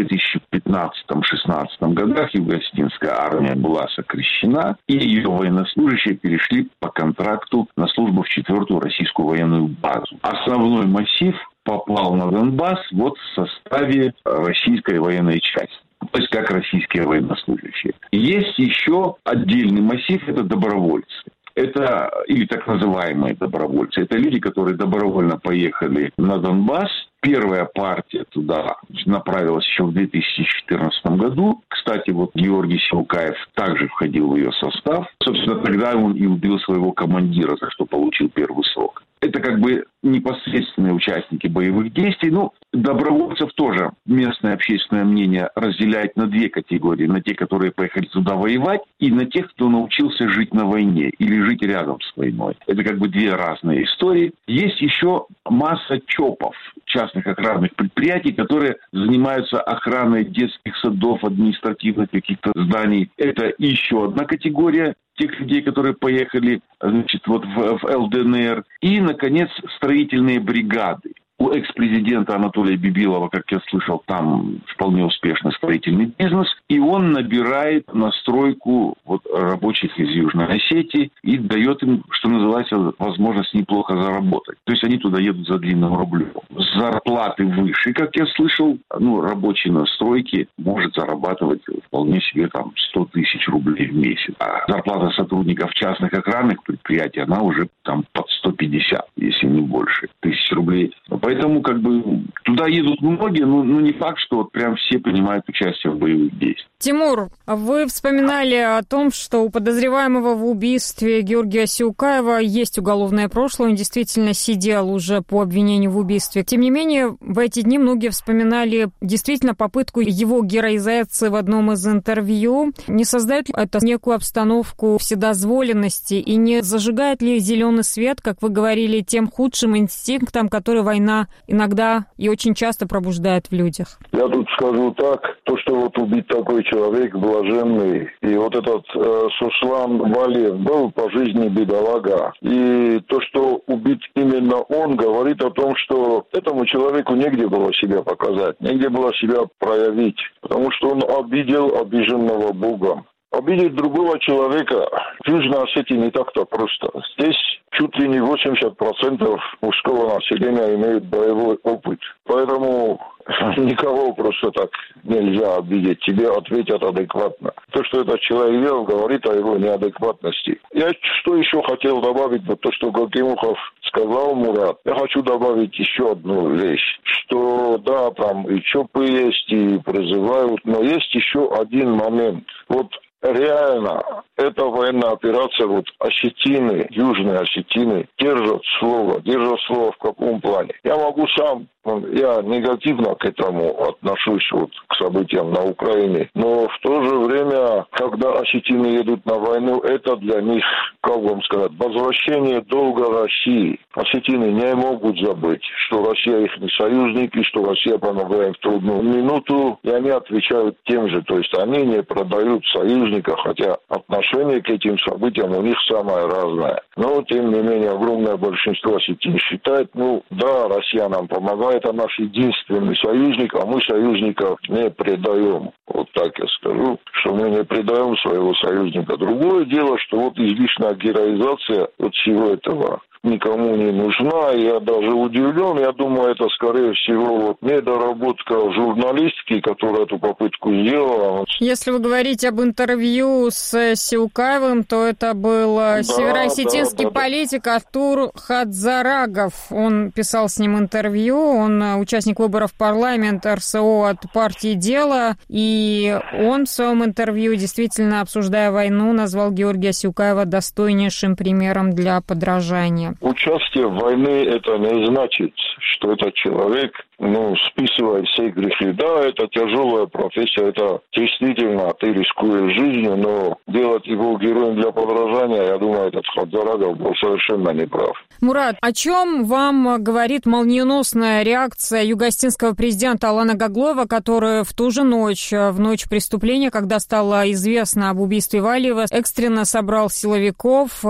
2015-16 годах Юго-Осетинская армия была сокращена, и ее военнослужащие перешли по контракту на службу в 4-ю российскую военную базу. Основной массив попал на Донбасс вот в составе российской военной части. То есть как российские военнослужащие. Есть еще отдельный массив, это добровольцы. Это, или так называемые добровольцы, это люди, которые добровольно поехали на Донбасс. Первая партия туда направилась еще в 2014 году. Кстати, вот Георгий Силкаев также входил в ее состав. Собственно, тогда он и убил своего командира, за что получил первый срок. Это как бы непосредственные участники боевых действий. Ну, добровольцев тоже местное общественное мнение разделяет на две категории. На те, которые поехали туда воевать, и на тех, кто научился жить на войне или жить рядом с войной. Это как бы две разные истории. Есть еще масса ЧОПов, частных охранных предприятий, которые занимаются охраной детских садов, административных каких-то зданий. Это еще одна категория тех людей, которые поехали, значит, вот в ЛДНР. И, наконец, строительные бригады. У экс-президента Анатолия Бибилова, как я слышал, там вполне успешный строительный бизнес. И он набирает на стройку вот рабочих из Южной Осетии и дает им, что называется, возможность неплохо заработать. То есть они туда едут за длинным рублем. Зарплаты выше, как я слышал. Рабочий на стройке может зарабатывать вполне себе там 100 тысяч рублей в месяц. А зарплата сотрудников частных охранных предприятий, она уже там под 150, если не больше, тысяч рублей. Поэтому как бы туда едут многие, но не факт, что вот прям все принимают участие в боевых действиях. Тимур, вы вспоминали о том, что у подозреваемого в убийстве Георгия Силкаева есть уголовное прошлое, он действительно сидел уже по обвинению в убийстве. Тем не менее, в эти дни многие вспоминали действительно попытку его героизации в одном из интервью. Не создает ли это некую обстановку вседозволенности и не зажигает ли зеленый свет, как вы говорили, тем худшим инстинктом, который война иногда и очень часто пробуждает в людях? Я тут скажу так, то, что вот убит такой человек блаженный, и вот этот Суслан Валиев был по жизни бедолага, и то, что убит именно он, говорит о том, что этому человеку негде было себя показать, негде было себя проявить, потому что он обидел обиженного Богом. Обидеть другого человека в Южной Осетии не так-то просто. Здесь чуть ли не 80% мужского населения имеют боевой опыт. Поэтому никого просто так нельзя обидеть. Тебе ответят адекватно. То, что этот человек делал, говорит о его неадекватности. Я что еще хотел добавить, вот то, что Гакимухов сказал, Мурат. Я хочу добавить еще одну вещь. Что да, там и ЧОПы есть, и призывают, но есть еще один момент. Вот реально эта военная операция, вот осетины, южные осетины, держат слово. Держат слово в каком плане? Я могу сам, я негативно к этому отношусь, вот, к событиям на Украине, но в то же время, когда осетины едут на войну, это для них, как вам сказать, возвращение долга России. Осетины не могут забыть, что Россия их союзник, и что Россия помогает им в трудную минуту, и они отвечают тем же, то есть они не продают союзника, хотя отношение к этим событиям у них самое разное. Но, тем не менее, огромное большинство осетин считает, да, Россия нам помогает, а наш единственный союзник, а мы союзников не предаем. Вот так я скажу, что мы не предаем своего союзника. Другое дело, что вот излишняя героизация от всего этого никому не нужна. Я даже удивлен. Я думаю, это, скорее всего, вот недоработка журналистки, которая эту попытку сделала. Если вы говорите об интервью с Сиукаевым, то это был североосетинский политик Артур Хадзарагов. Он писал с ним интервью. Он участник выборов в парламент РСО от партии «Дело». И он в своем интервью, действительно, обсуждая войну, назвал Георгия Сиукаева достойнейшим примером для подражания. Участие в войне это не значит, что этот человек списывает все грехи. Да, это тяжелая профессия, это действительно ты рискуешь жизнью, но делать его героем для подражания, я думаю, этот Хадзарагов был совершенно неправ. Мурат, о чем вам говорит молниеносная реакция юго-осетинского президента Алана Гаглоева, который в ту же ночь, в ночь преступления, когда стало известно об убийстве Валиева, экстренно собрал силовиков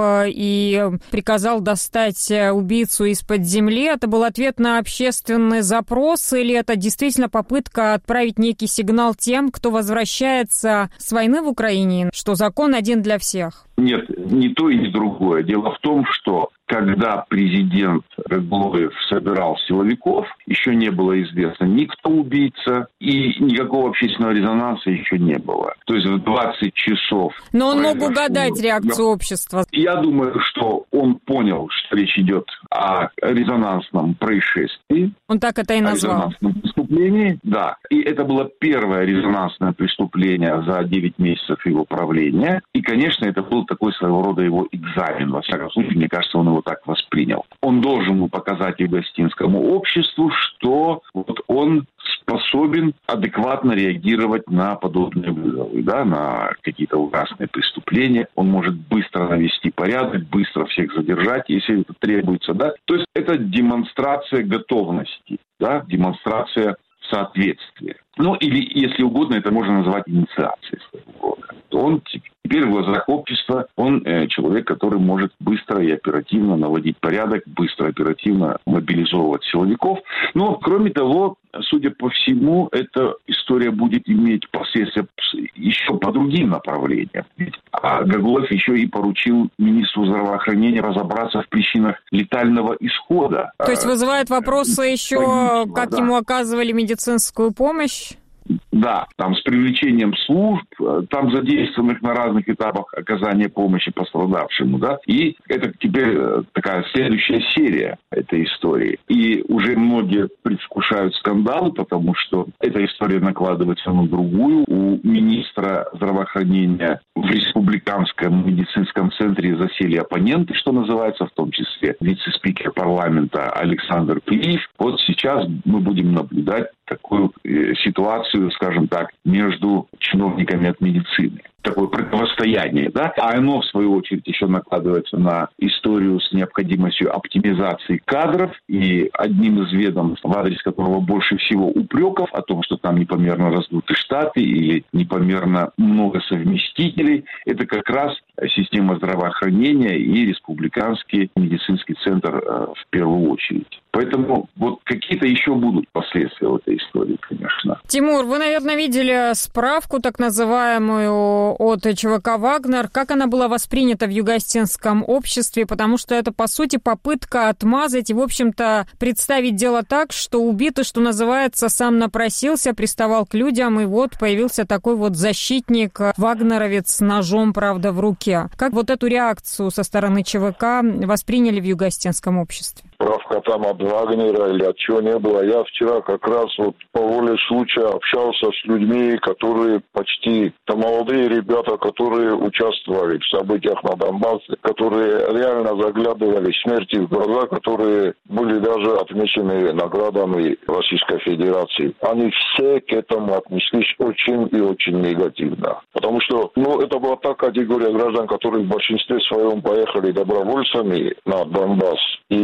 и приказал достать убийцу из-под земли? Это был ответ на общественный запрос, или это действительно попытка отправить некий сигнал тем, кто возвращается с войны в Украине, что закон один для всех? Нет, ни то и ни другое. Дело в том, что когда президент Гаглоев собирал силовиков, еще не было известно ни кто убийца, и никакого общественного резонанса еще не было. То есть в 20 часов... Но он мог угадать реакцию общества. Я думаю, что он понял, что речь идет о резонансном происшествии. Он так это и назвал. О резонансном преступлении, да. И это было первое резонансное преступление за 9 месяцев его правления. И, конечно, это был такой своего рода его экзамен. Во всяком случае, мне кажется, он его так воспринял. Он должен показать юго-осетинскому обществу, что вот он способен адекватно реагировать на подобные вызовы, да, на какие-то ужасные преступления. Он может быстро навести порядок, быстро всех задержать, если это требуется, да. То есть это демонстрация готовности, да, демонстрация соответствия. Или, если угодно, это можно назвать инициацией своего рода. Он теперь в глазах общества, он человек, который может быстро и оперативно наводить порядок, быстро и оперативно мобилизовывать силовиков. Но, кроме того, судя по всему, эта история будет иметь последствия еще по другим направлениям. А Гаглоев еще и поручил министру здравоохранения разобраться в причинах летального исхода. То есть вызывает вопросы еще, как ему оказывали медицинскую помощь? Да, там с привлечением служб, там задействованных на разных этапах оказания помощи пострадавшему, да. И это теперь такая следующая серия этой истории. И уже многие предвкушают скандалы, потому что эта история накладывается на другую. У министра здравоохранения в республиканском медицинском центре засели оппоненты, что называется, в том числе вице-спикер парламента Александр Плиев. Вот сейчас мы будем наблюдать такую ситуацию, скажем так, между чиновниками от медицины. Такое противостояние, да? А оно, в свою очередь, еще накладывается на историю с необходимостью оптимизации кадров. И одним из ведомств, в адрес которого больше всего упреков о том, что там непомерно раздуты штаты или непомерно много совместителей, это как раз система здравоохранения и республиканский медицинский центр в первую очередь. Поэтому вот какие-то еще будут последствия в этой истории, конечно. Тимур, вы, наверное, видели справку так называемую от ЧВК «Вагнер». Как она была воспринята в юго-осетинском обществе? Потому что это, по сути, попытка отмазать и, в общем-то, представить дело так, что убитый, что называется, сам напросился, приставал к людям, и вот появился такой вот защитник, вагнеровец с ножом, правда, в руке. Как вот эту реакцию со стороны ЧВК восприняли в юго-осетинском обществе? Правка там от Вагнера или от чего не было. Я вчера как раз вот по воле случая общался с людьми, которые почти молодые ребята, которые участвовали в событиях на Донбассе, которые реально заглядывали смерти в глаза, которые были даже отмечены наградами Российской Федерации. Они все к этому отнеслись очень и очень негативно. Потому что, это была та категория граждан, которые в большинстве своем поехали добровольцами на Донбасс.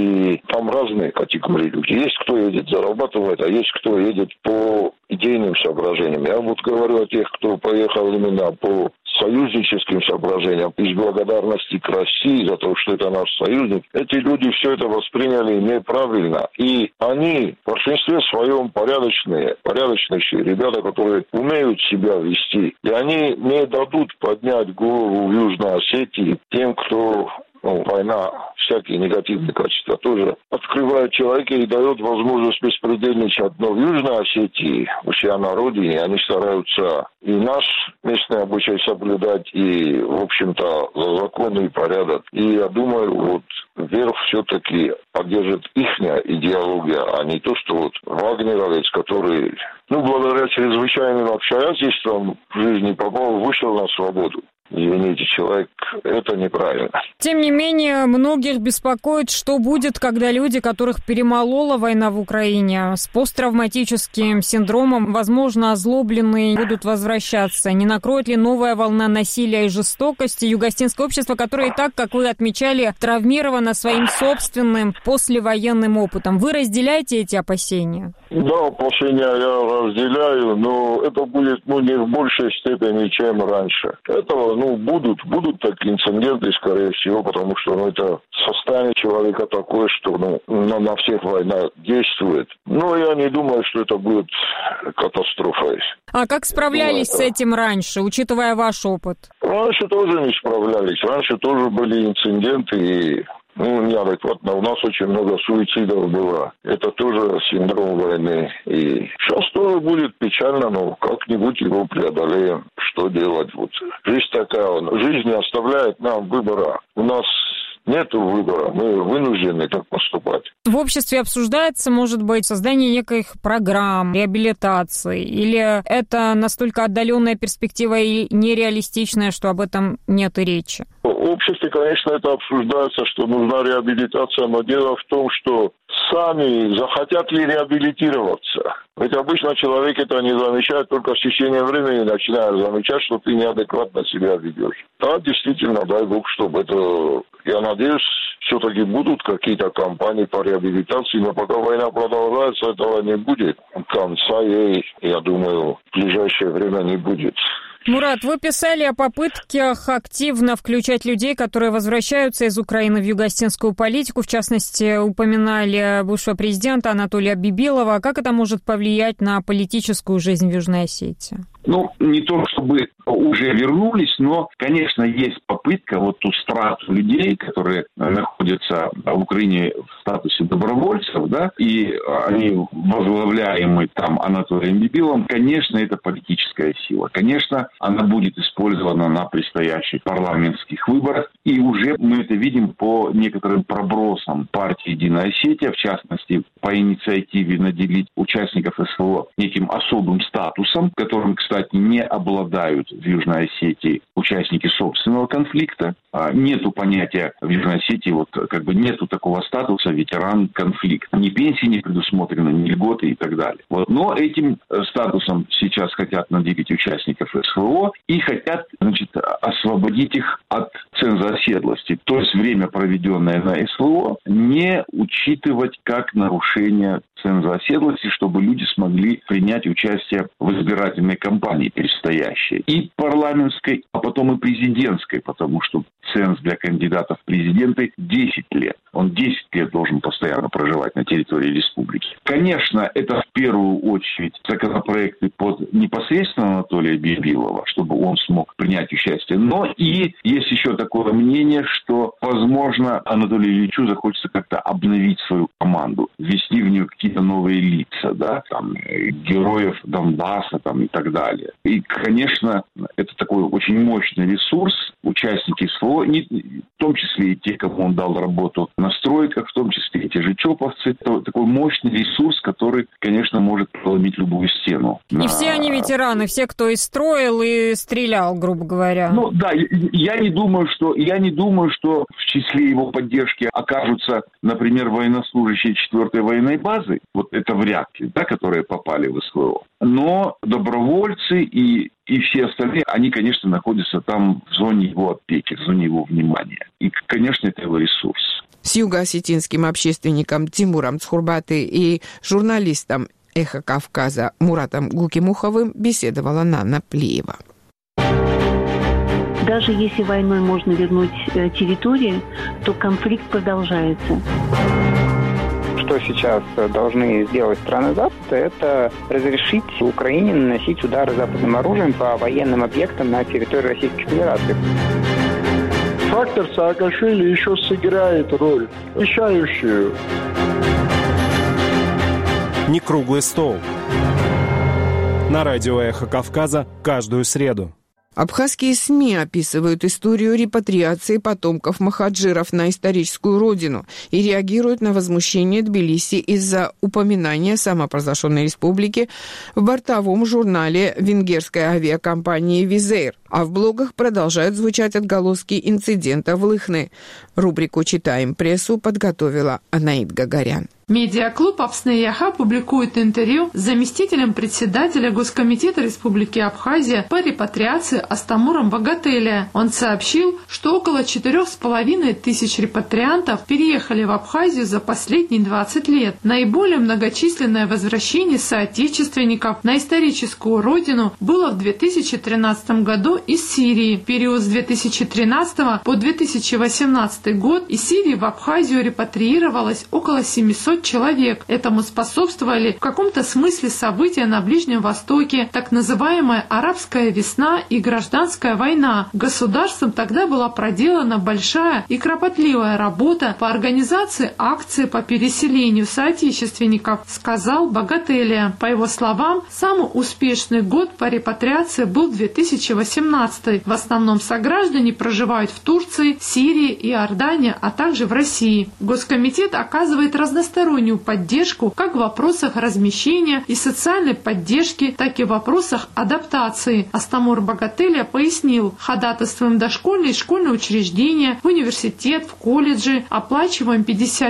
И там разные категории людей. Есть кто едет зарабатывать, а есть кто едет по идейным соображениям. Я вот говорю о тех, кто поехал именно по союзническим соображениям, из благодарности к России за то, что это наш союзник. Эти люди все это восприняли неправильно. И они в большинстве своем порядочные ребята, которые умеют себя вести. И они не дадут поднять голову в Южной Осетии тем, кто... война, всякие негативные качества тоже открывает человека и дает возможность беспредельничать. Но в Южной Осетии, у себя на родине, они стараются и наш местный обычай соблюдать, и, в общем-то, за законы и порядок. И я думаю, вот верх все-таки поддержит ихняя идеология, а не то, что вот вагнеровец, который, благодаря чрезвычайным обстоятельствам в жизни попал, вышел на свободу. Извините, человек, это неправильно. Тем не менее, многих беспокоит, что будет, когда люди, которых перемолола война в Украине, с посттравматическим синдромом, возможно, озлобленные, будут возвращаться. Не накроет ли новая волна насилия и жестокости югославское общество, которое и так, как вы отмечали, травмировано своим собственным послевоенным опытом? Вы разделяете эти опасения? Да, опасения я разделяю, но это будет не в большей степени, чем раньше. Этого будут такие инциденты, скорее всего, потому что это состояние человека такое, что на всех война действует. Но я не думаю, что это будет катастрофой. А как справлялись с этим раньше, учитывая ваш опыт? Раньше тоже не справлялись. Раньше тоже были инциденты и... неадекватно. У нас очень много суицидов было. Это тоже синдром войны. И сейчас тоже будет печально, но как-нибудь его преодолеем. Что делать? Вот. Жизнь такая. Жизнь не оставляет нам выбора. У нас нет выбора. Мы вынуждены так поступать. В обществе обсуждается, может быть, создание неких программ, реабилитации? Или это настолько отдаленная перспектива и нереалистичная, что об этом нет и речи? В обществе, конечно, это обсуждается, что нужна реабилитация, но дело в том, что сами захотят ли реабилитироваться. Ведь обычно человек это не замечает, только с течением времени начинает замечать, что ты неадекватно себя ведешь. Да, действительно, дай Бог, чтобы это... Я надеюсь, все-таки будут какие-то кампании по реабилитации, но пока война продолжается, этого не будет. Конца ей, я думаю, в ближайшее время не будет. Мурат, вы писали о попытках активно включать людей, которые возвращаются из Украины в югославскую политику. В частности, упоминали бывшего президента Анатолия Бибилова. Как это может повлиять на политическую жизнь в Южной Осетии? Не то чтобы уже вернулись, но, конечно, есть попытка ту страту людей, которые находятся в Украине в статусе добровольцев, да, и они возглавляемы там Анатолием Бибиловым, конечно, это политическая сила. Конечно, она будет использована на предстоящих парламентских выборах, и уже мы это видим по некоторым пробросам партии «Единая Осетия», в частности, по инициативе наделить участников СВО неким особым статусом, которым, кстати, не обладают в Южной Осетии участники собственного конфликта. Нету понятия в Южной Осетии, нету такого статуса ветеран конфликта. Ни пенсии не предусмотрены, ни льготы и так далее. Но этим статусом сейчас хотят наделить участников СВО и хотят, освободить их от ценза оседлости. То есть время, проведенное на СВО, не учитывать как нарушение ценза оседлости, чтобы люди смогли принять участие в избирательной кампании предстоящей. И парламентской, а потом и президентской, потому что ценз для кандидатов в президенты 10 лет. Он 10 лет должен постоянно проживать на территории республики. Конечно, это в первую очередь законопроекты под непосредственно Анатолия Бибилова, чтобы он смог принять участие. Но и есть еще такое мнение, что, возможно, Анатолию Ильичу захочется как-то обновить свою команду, ввести в нее какие-то новые лица. да, там, героев Донбасса там, и так далее. И, конечно, это такой очень мощный ресурс. Участники СВО, в том числе и те, кому он дал работу на стройках, в том числе и те же ЧОПовцы. Это такой мощный ресурс, который, конечно, может проломить любую стену. И все они ветераны, все, кто и строил, и стрелял, грубо говоря. Ну да, я не думаю, что в числе его поддержки окажутся, например, военнослужащие 4-й военной базы. Вот это вряд ли, да, которые попали в СВО. Но добровольцы и все остальные, они, конечно, находятся там в зоне его опеки, в зоне его внимания. И, конечно, это его ресурс. С юго-осетинским общественником Тимуром Цхурбаты и журналистом «Эхо Кавказа» Муратом Гукимуховым беседовала Нанна Плиева. Даже если войной можно вернуть территории, то конфликт продолжается. Что сейчас должны сделать страны Запада, это разрешить Украине наносить удары западным оружием по военным объектам на территории Российской Федерации. Фактор Саакашвили еще сыграет роль решающую. Не круглый стол. На радио «Эхо Кавказа» каждую среду. Абхазские СМИ описывают историю репатриации потомков махаджиров на историческую родину и реагируют на возмущение Тбилиси из-за упоминания самопровозглашенной республики в бортовом журнале венгерской авиакомпании «Визейр». А в блогах продолжают звучать отголоски инцидента в Лыхны. Рубрику «Читаем прессу» подготовила Анаид Гагарян. Медиаклуб «Апсны Яха» публикует интервью с заместителем председателя Госкомитета Республики Абхазия по репатриации Астамуром Багателия. Он сообщил, что около 4,5 тысяч репатриантов переехали в Абхазию за последние 20 лет. Наиболее многочисленное возвращение соотечественников на историческую родину было в 2013 году из Сирии. В период с 2013 по 2018 год из Сирии в Абхазию репатриировалось около 700 человек. Этому способствовали в каком-то смысле события на Ближнем Востоке, так называемая «Арабская весна» и «Гражданская война». Государством тогда была проделана большая и кропотливая работа по организации акции по переселению соотечественников, сказал Багателия. По его словам, самый успешный год по репатриации был 2018. В основном сограждане проживают в Турции, Сирии и Иордании, а также в России. Госкомитет оказывает разностороннюю поддержку как в вопросах размещения и социальной поддержки, так и в вопросах адаптации. Астамур Багателия пояснил, ходатайствуем дошкольные и школьные учреждения, в университет, в колледжи, оплачиваем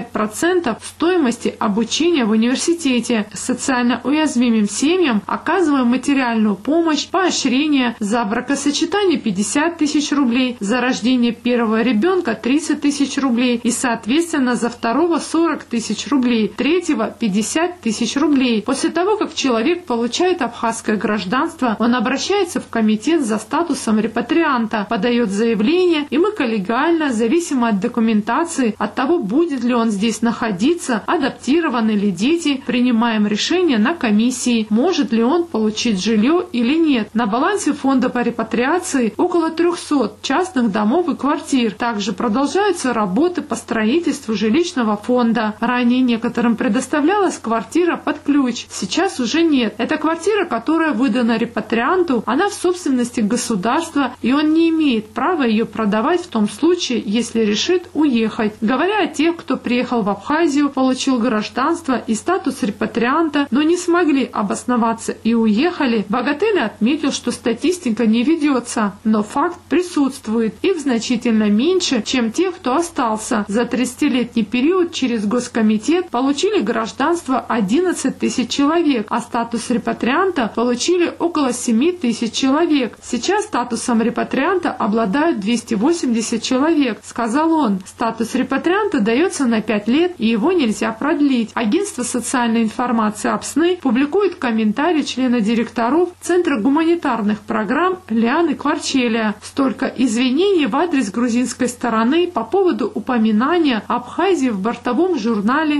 50% стоимости обучения в университете. Социально уязвимым семьям оказываем материальную помощь, поощрение за бракосочетание 50 тысяч рублей, за рождение первого ребенка 30 тысяч рублей и, соответственно, за второго 40 тысяч рублей, третьего 50 тысяч рублей. После того, как человек получает абхазское гражданство, он обращается в комитет за статусом репатрианта, подает заявление, и мы коллегиально, зависимо от документации, от того, будет ли он здесь находиться, адаптированы ли дети, принимаем решение на комиссии, может ли он получить жилье или нет. На балансе фонда по репатриации около 300 частных домов и квартир. Также продолжаются работы по строительству жилищного фонда. Ранее некоторым предоставлялась квартира под ключ, сейчас уже нет. Это квартира, которая выдана репатрианту, она в собственности государства, и он не имеет права ее продавать в том случае, если решит уехать. Говоря о тех, кто приехал в Абхазию, получил гражданство и статус репатрианта, но не смогли обосноваться и уехали, Багателия отметил, что статистика не ведется, но факт присутствует, их значительно меньше, чем тех, кто остался. За 30-летний период через Госкомитет получили гражданство 11 тысяч человек, а статус репатрианта получили около 7 тысяч человек. Сейчас статусом репатрианта обладают 280 человек, сказал он. Статус репатрианта дается на 5 лет, и его нельзя продлить. Агентство социальной информации АПСНы публикует комментарий члена директоров Центра гуманитарных программ Лианы Кварчелия. Столько извинений в адрес грузинской стороны по поводу упоминания Абхазии в бортовом журнале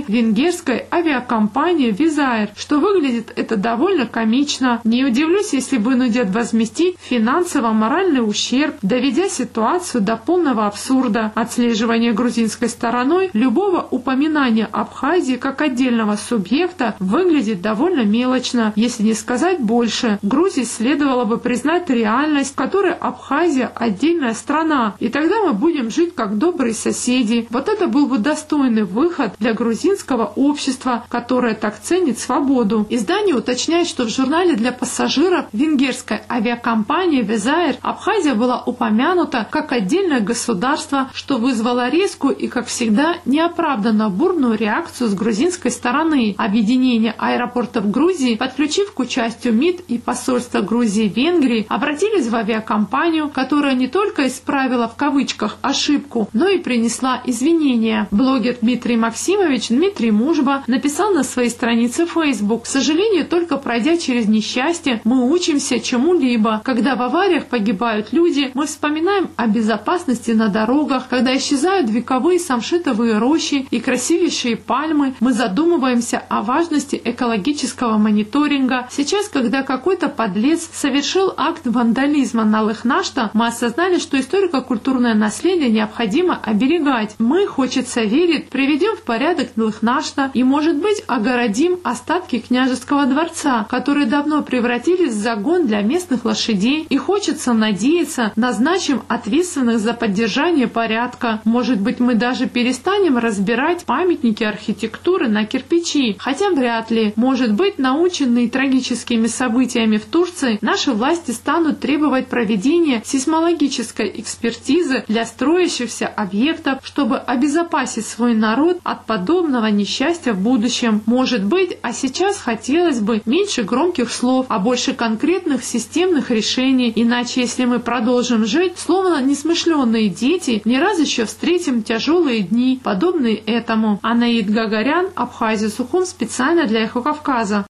венгерской авиакомпании Визаир, что выглядит это довольно комично. Не удивлюсь, если вынудят возместить финансово-моральный ущерб, доведя ситуацию до полного абсурда. Отслеживание грузинской стороной любого упоминания Абхазии как отдельного субъекта выглядит довольно мелочно, если не сказать больше. Грузии следовало бы признать реальность, в которой Абхазия отдельная страна, и тогда мы будем жить как добрые соседи. Вот это был бы достойный выход для грузинского общества, которое так ценит свободу. Издание уточняет, что в журнале для пассажиров венгерской авиакомпании Визаир Абхазия была упомянута как отдельное государство, что вызвало резкую и, как всегда, неоправданно бурную реакцию с грузинской стороны. Объединение аэропортов Грузии, подключив к участию МИД и посольство Грузии в Венгрии, обратились в авиакомпанию, которая не только исправила в кавычках ошибку, но и принесла извинения. Блогер Дмитрий Максимович, Дмитрий Мужба, написал на своей странице Facebook: «К сожалению, только пройдя через несчастье, мы учимся чему-либо. Когда в авариях погибают люди, мы вспоминаем о безопасности на дорогах. Когда исчезают вековые самшитовые рощи и красивейшие пальмы, мы задумываемся о важности экологического мониторинга. Сейчас, когда какой-то подлец совершил акт вандализма на Лыхнашта, мы осознали, что историко-культурное наследие необходимо оберегать. Мы, хочется верить, приведем в порядок Лыхнашта и, может быть, огородим остатки княжеского дворца, которые давно превратились в загон для местных лошадей, и хочется надеяться, назначим ответственных за поддержание порядка. Может быть, мы даже перестанем разбирать памятники архитектуры на кирпичи, хотя вряд ли. Может быть, наученные трагическими событиями в Турции, наши власти станут требовать проведения сейсмологической экспертизы для строящихся объектов, чтобы обезопасить свой народ от подобного несчастья в будущем. Может быть, а сейчас хотелось бы меньше громких слов, а больше конкретных системных решений. Иначе, если мы продолжим жить, словно несмышленные дети, не раз еще встретим тяжелые дни, подобные этому. Анаид Гагарян, Абхазия, Сухум, специально для Эхо Кавказа.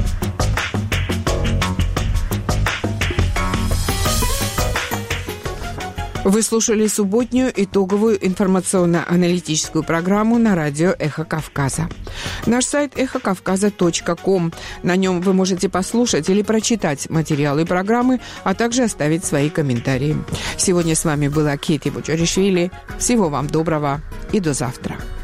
Вы слушали субботнюю итоговую информационно-аналитическую программу на радио «Эхо Кавказа». Наш сайт эхокавказа.ком. На нем вы можете послушать или прочитать материалы программы, а также оставить свои комментарии. Сегодня с вами была Кейти Бучаришвили. Всего вам доброго и до завтра.